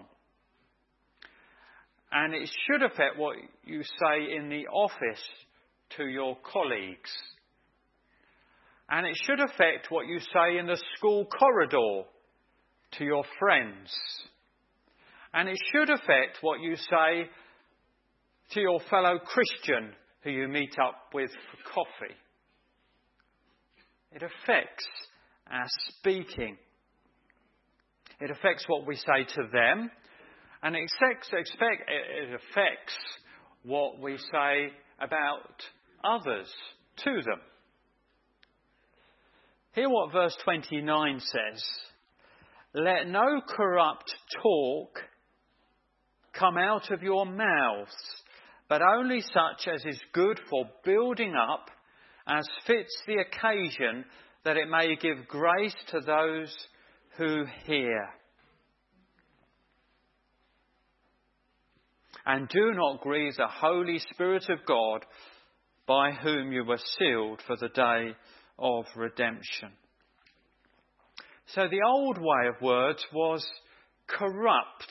And it should affect what you say in the office to your colleagues. And it should affect what you say in the school corridor to your friends. And it should affect what you say to your fellow Christian who you meet up with for coffee. It affects our speaking. It affects what we say to them. And it affects what we say about others to them. Hear what verse 29 says. Let no corrupt talk come out of your mouths, but only such as is good for building up, as fits the occasion, that it may give grace to those who hear. And do not grieve the Holy Spirit of God, by whom you were sealed for the day of redemption. So the old way of words was corrupt.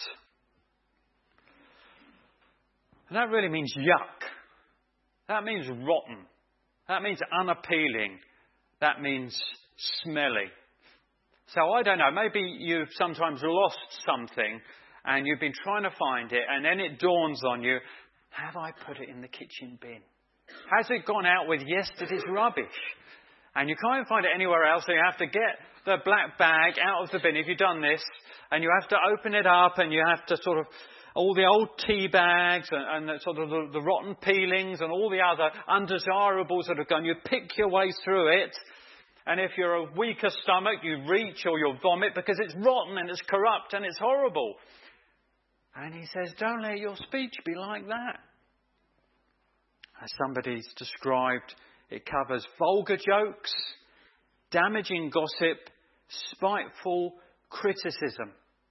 And that really means yuck. That means rotten. That means unappealing. That means smelly. So I don't know, maybe you've sometimes lost something and you've been trying to find it, and then it dawns on you, have I put it in the kitchen bin? Has it gone out with yesterday's rubbish? And you can't find it anywhere else, so you have to get the black bag out of the bin if you've done this, and you have to open it up, and you have to sort of, all the old tea bags and sort of the rotten peelings and all the other undesirables that have gone. You pick your way through it, and if you're a weaker stomach, you reach or you'll vomit because it's rotten and it's corrupt and it's horrible. And he says, don't let your speech be like that. As somebody's described, it covers vulgar jokes, damaging gossip, spiteful criticism.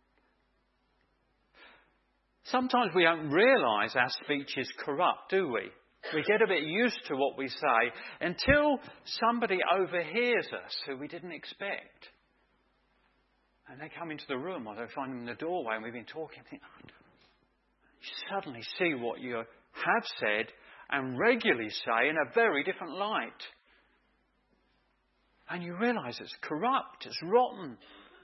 Sometimes we don't realise our speech is corrupt, do we? We get a bit used to what we say until somebody overhears us who we didn't expect. And they come into the room or they find them in the doorway and we've been talking. And think, oh, you suddenly see what you have said and regularly say in a very different light. And you realise it's corrupt, it's rotten.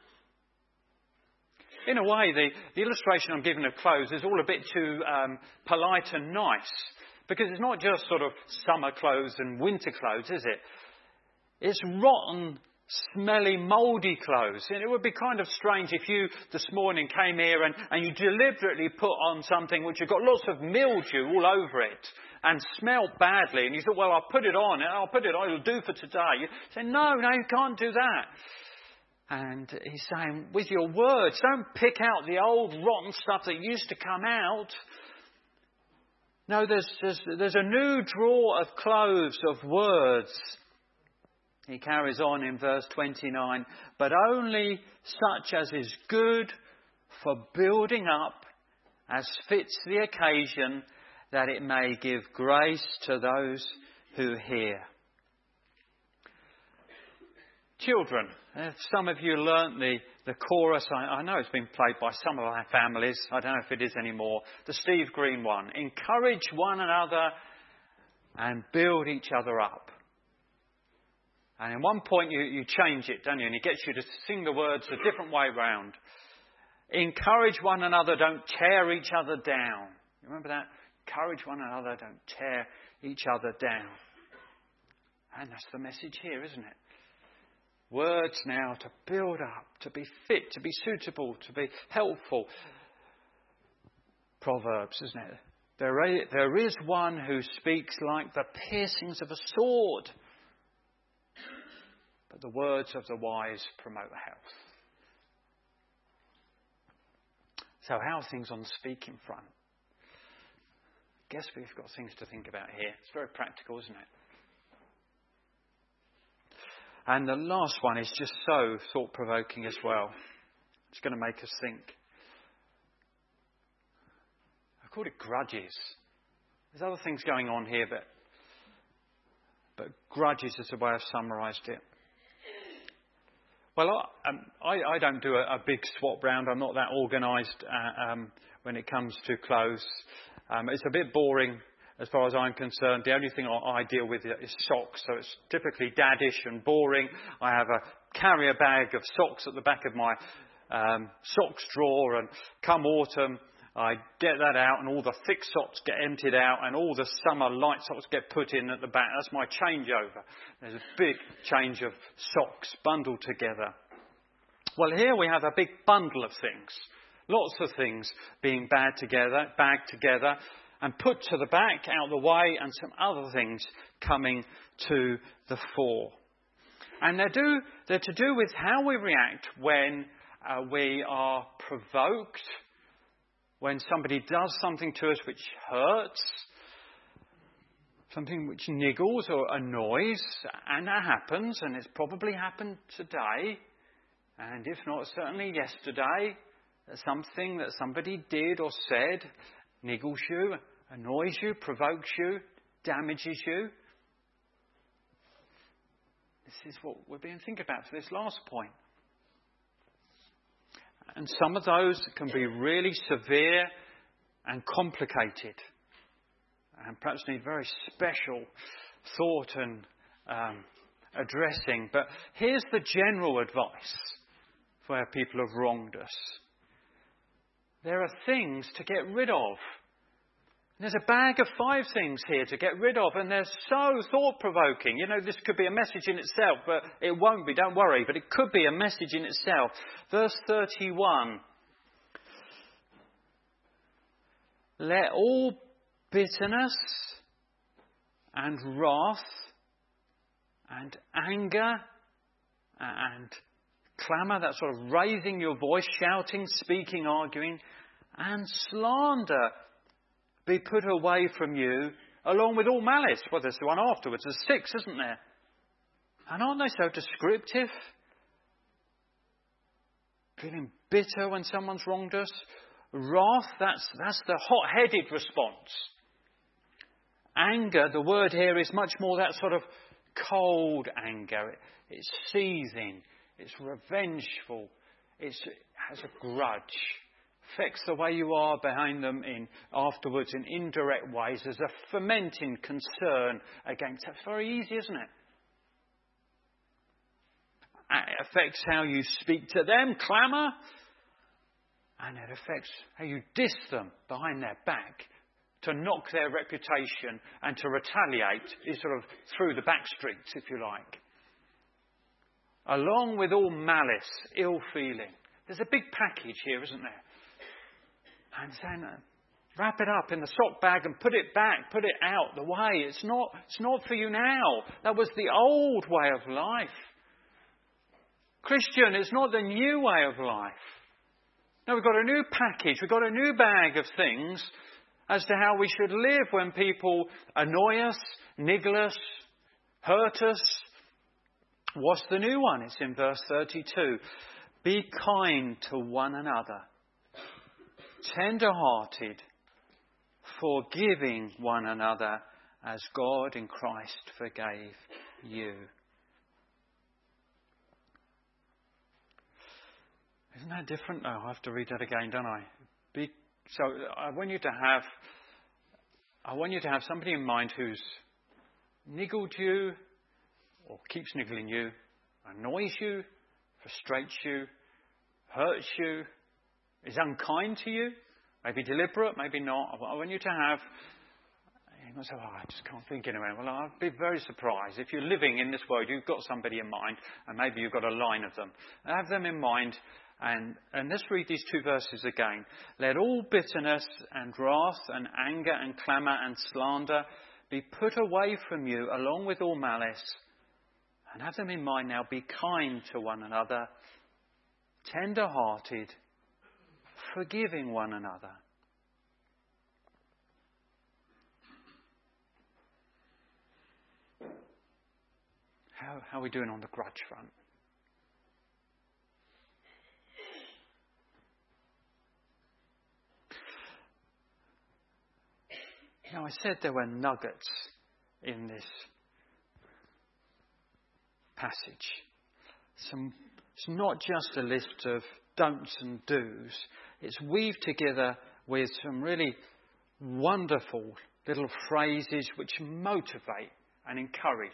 In a way, the illustration I'm giving of clothes is all a bit too polite and nice. Because it's not just sort of summer clothes and winter clothes, is it? It's rotten, smelly, mouldy clothes. And it would be kind of strange if you this morning came here and you deliberately put on something which had got lots of mildew all over it and smelled badly. And you thought, well, I'll put it on. It'll do for today. You say, no, you can't do that. And he's saying, with your words, don't pick out the old rotten stuff that used to come out. No, there's a new drawer of clothes, of words. He carries on in verse 29, but only such as is good for building up, as fits the occasion, that it may give grace to those who hear. Children, if some of you learnt the chorus, I know it's been played by some of our families, I don't know if it is anymore, the Steve Green one. Encourage one another and build each other up. And at one point you change it, don't you? And it gets you to sing the words a different way round. Encourage one another, don't tear each other down. You remember that? Encourage one another, don't tear each other down. And that's the message here, isn't it? Words now to build up, to be fit, to be suitable, to be helpful. Proverbs, isn't it? There is one who speaks like the piercings of a sword, but the words of the wise promote health. So how are things on the speaking front? guess we've got things to think about here. It's very practical, isn't it? And the last one is just so thought-provoking as well. It's going to make us think. I've called it grudges. There's other things going on here, but grudges is the way I've summarised it. Well, I don't do a big swap round. I'm not that organised when it comes to clothes. It's a bit boring as far as I'm concerned. The only thing I deal with is socks, so it's typically daddish and boring. I have a carrier bag of socks at the back of my socks drawer, and come autumn, I get that out and all the thick socks get emptied out and all the summer light socks get put in at the back. That's my changeover. There's a big change of socks bundled together. Well, here we have a big bundle of things. Lots of things being bagged together and put to the back, out of the way, and some other things coming to the fore. And they're to do with how we react when we are provoked, when somebody does something to us which hurts, something which niggles or annoys, and that happens, and it's probably happened today, and if not, certainly yesterday, something that somebody did or said niggles you, annoys you, provokes you, damages you. This is what we're being thinking about for this last point. And some of those can be really severe and complicated, and perhaps need very special thought and addressing. But here's the general advice where people have wronged us. There are things to get rid of. There's a bag of 5 things here to get rid of, and they're so thought-provoking. You know, this could be a message in itself, but it won't be, don't worry. But it could be a message in itself. Verse 31. Let all bitterness and wrath and anger and clamour, that sort of raising your voice, shouting, speaking, arguing, and slander be put away from you, along with all malice. Well, there's the one afterwards. There's 6, isn't there? And aren't they so descriptive? Feeling bitter when someone's wronged us. Wrath, that's the hot-headed response. Anger, the word here is much more that sort of cold anger. It's seething. It's revengeful. It has a grudge. Affects the way you are behind them afterwards in indirect ways. There's a fermenting concern against. That's very easy, isn't it? It affects how you speak to them, clamour, and it affects how you diss them behind their back, to knock their reputation and to retaliate is sort of through the back streets, if you like. Along with all malice, ill feeling. There's a big package here, isn't there? And saying, wrap it up in the sock bag and put it back, put it out the way. It's not for you now. That was the old way of life. Christian, it's not the new way of life. No, we've got a new package. We've got a new bag of things as to how we should live when people annoy us, niggle us, hurt us. What's the new one? It's in verse 32. Be kind to one another, tender-hearted, forgiving one another as God in Christ forgave you. Isn't that different? Oh, I have to read that again, don't I? So I want you to have somebody in mind who's niggled you or keeps niggling you, annoys you, frustrates you, hurts you, is unkind to you, maybe deliberate, maybe not. I want you to have, you might say, I just can't think anyway. Well, I'd be very surprised if you're living in this world, you've got somebody in mind, and maybe you've got a line of them. Have them in mind, and let's read these 2 verses again. Let all bitterness and wrath and anger and clamour and slander be put away from you, along with all malice. And have them in mind now, be kind to one another, tender-hearted, forgiving one another. How are we doing on the grudge front? Now, I said there were nuggets in this passage. It's not just a list of don'ts and do's. It's weaved together with some really wonderful little phrases which motivate and encourage.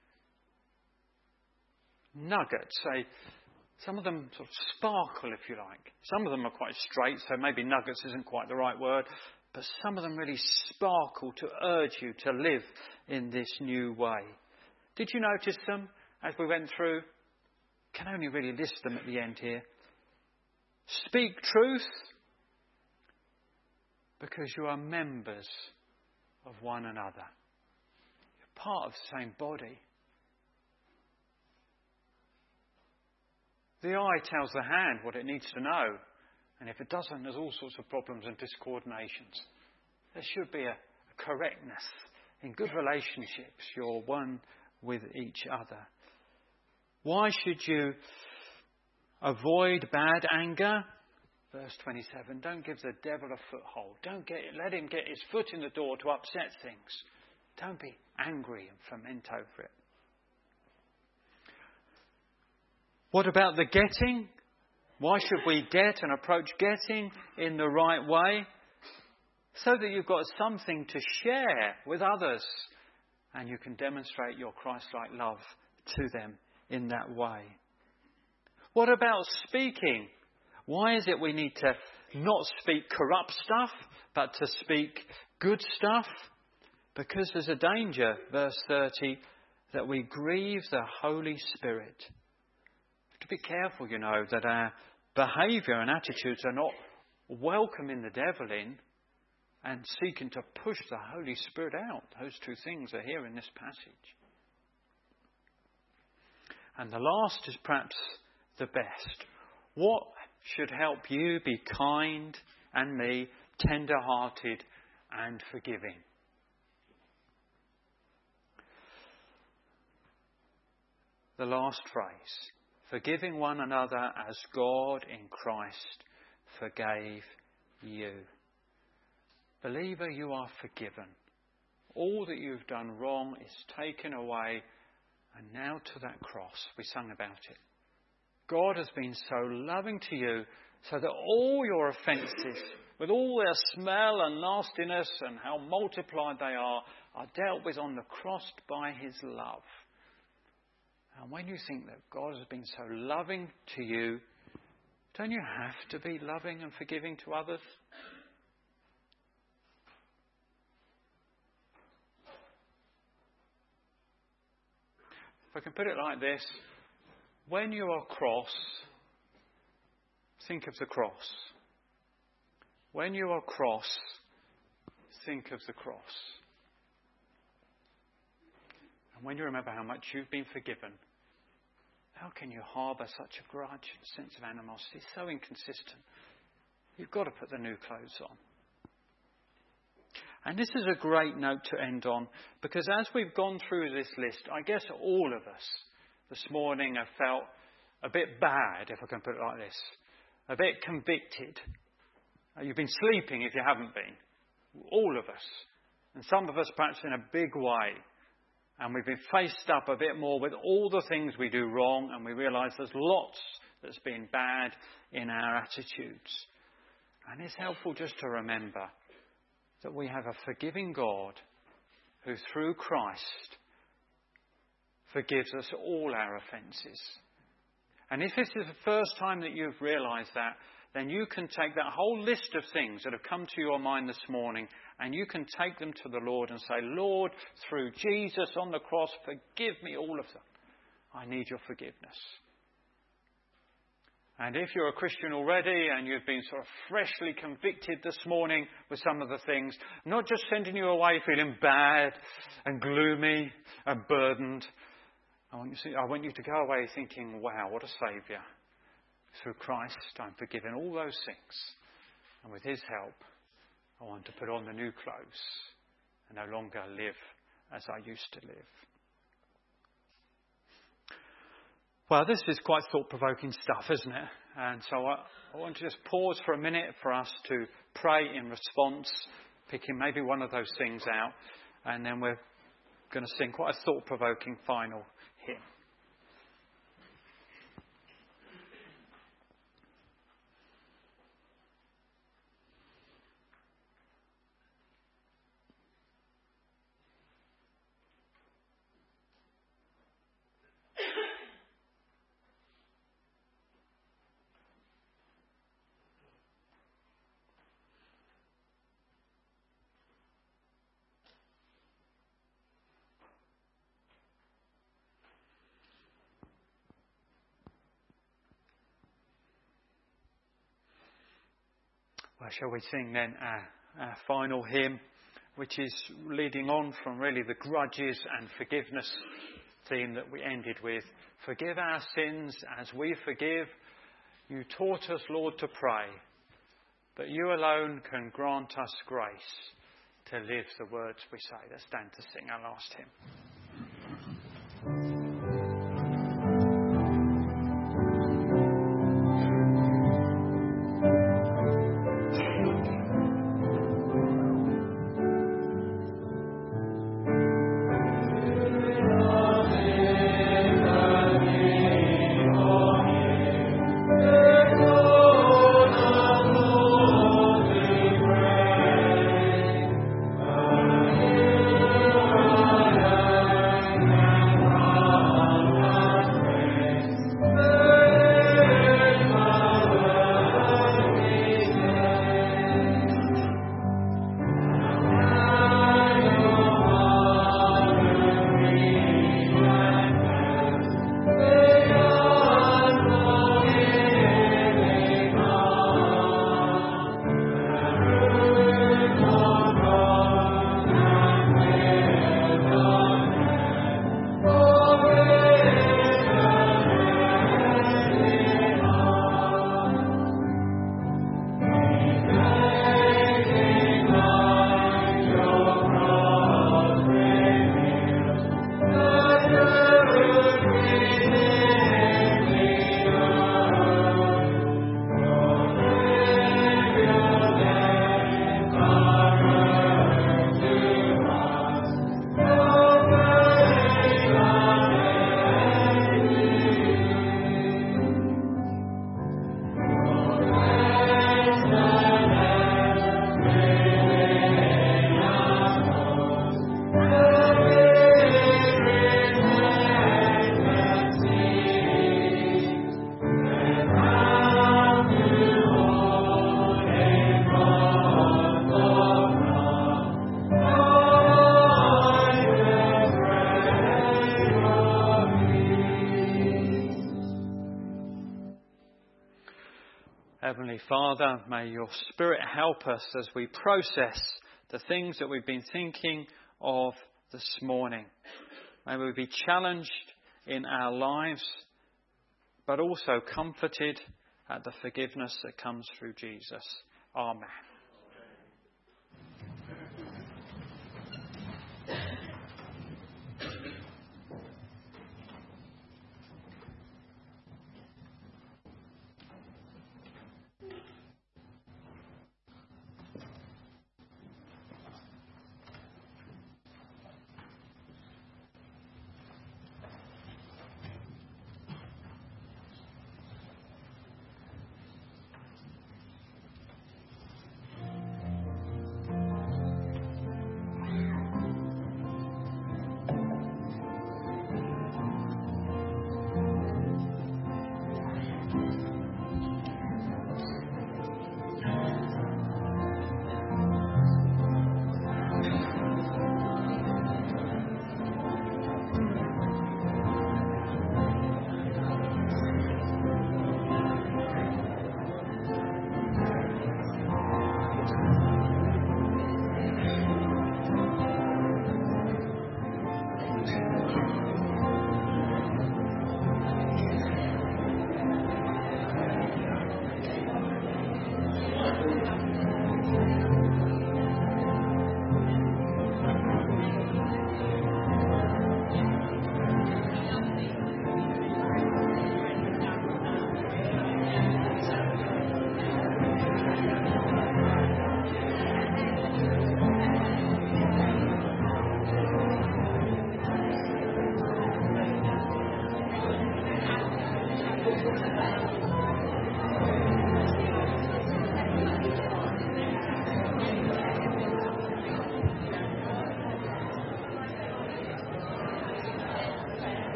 Nuggets, some of them sort of sparkle, if you like. Some of them are quite straight, so maybe nuggets isn't quite the right word. But some of them really sparkle to urge you to live in this new way. Did you notice them as we went through? Can only really list them at the end here. Speak truth because you are members of one another. You're part of the same body. The eye tells the hand what it needs to know. And if it doesn't, there's all sorts of problems and discoordinations. There should be a correctness. In good relationships, you're one with each other. Why should you avoid bad anger? Verse 27, don't give the devil a foothold. Let him get his foot in the door to upset things. Don't be angry and ferment over it. What about the getting? Why should we get and approach getting in the right way? So that you've got something to share with others and you can demonstrate your Christ-like love to them in that way. What about speaking? Why is it we need to not speak corrupt stuff, but to speak good stuff? Because there's a danger, verse 30, that we grieve the Holy Spirit. To be careful, that our behaviour and attitudes are not welcoming the devil in and seeking to push the Holy Spirit out. Those two things are here in this passage. And the last is perhaps the best. What should help you be kind and me, tender-hearted and forgiving? The last phrase. Forgiving one another as God in Christ forgave you. Believer, you are forgiven. All that you've done wrong is taken away, and now to that cross. We sung about it. God has been so loving to you so that all your offences, with all their smell and nastiness and how multiplied they are dealt with on the cross by his love. And when you think that God has been so loving to you, don't you have to be loving and forgiving to others? If I can put it like this, when you are cross, think of the cross. When you are cross, think of the cross. And when you remember how much you've been forgiven, how can you harbour such a grudge, sense of animosity? It's so inconsistent. You've got to put the new clothes on. And this is a great note to end on, because as we've gone through this list, I guess all of us this morning have felt a bit bad, if I can put it like this, a bit convicted. You've been sleeping if you haven't been. All of us. And some of us perhaps in a big way. And we've been faced up a bit more with all the things we do wrong, and we realise there's lots that's been bad in our attitudes. And it's helpful just to remember that we have a forgiving God who through Christ forgives us all our offences. And if this is the first time that you've realised that, then you can take that whole list of things that have come to your mind this morning and you can take them to the Lord and say, Lord, through Jesus on the cross, forgive me all of them. I need your forgiveness. And if you're a Christian already and you've been sort of freshly convicted this morning with some of the things, not just sending you away feeling bad and gloomy and burdened, I want you to go away thinking, wow, what a saviour. Through Christ, I'm forgiven all those things. And with his help, I want to put on the new clothes and no longer live as I used to live. Well, this is quite thought-provoking stuff, isn't it? And so I want to just pause for a minute for us to pray in response, picking maybe one of those things out, and then we're going to sing quite a thought-provoking final hymn. Well, shall we sing then our final hymn, which is leading on from really the grudges and forgiveness theme that we ended with. Forgive our sins as we forgive. You taught us, Lord, to pray, but you alone can grant us grace to live the words we say. Let's stand to sing our last hymn. Heavenly Father, may your Spirit help us as we process the things that we've been thinking of this morning. May we be challenged in our lives, but also comforted at the forgiveness that comes through Jesus. Amen.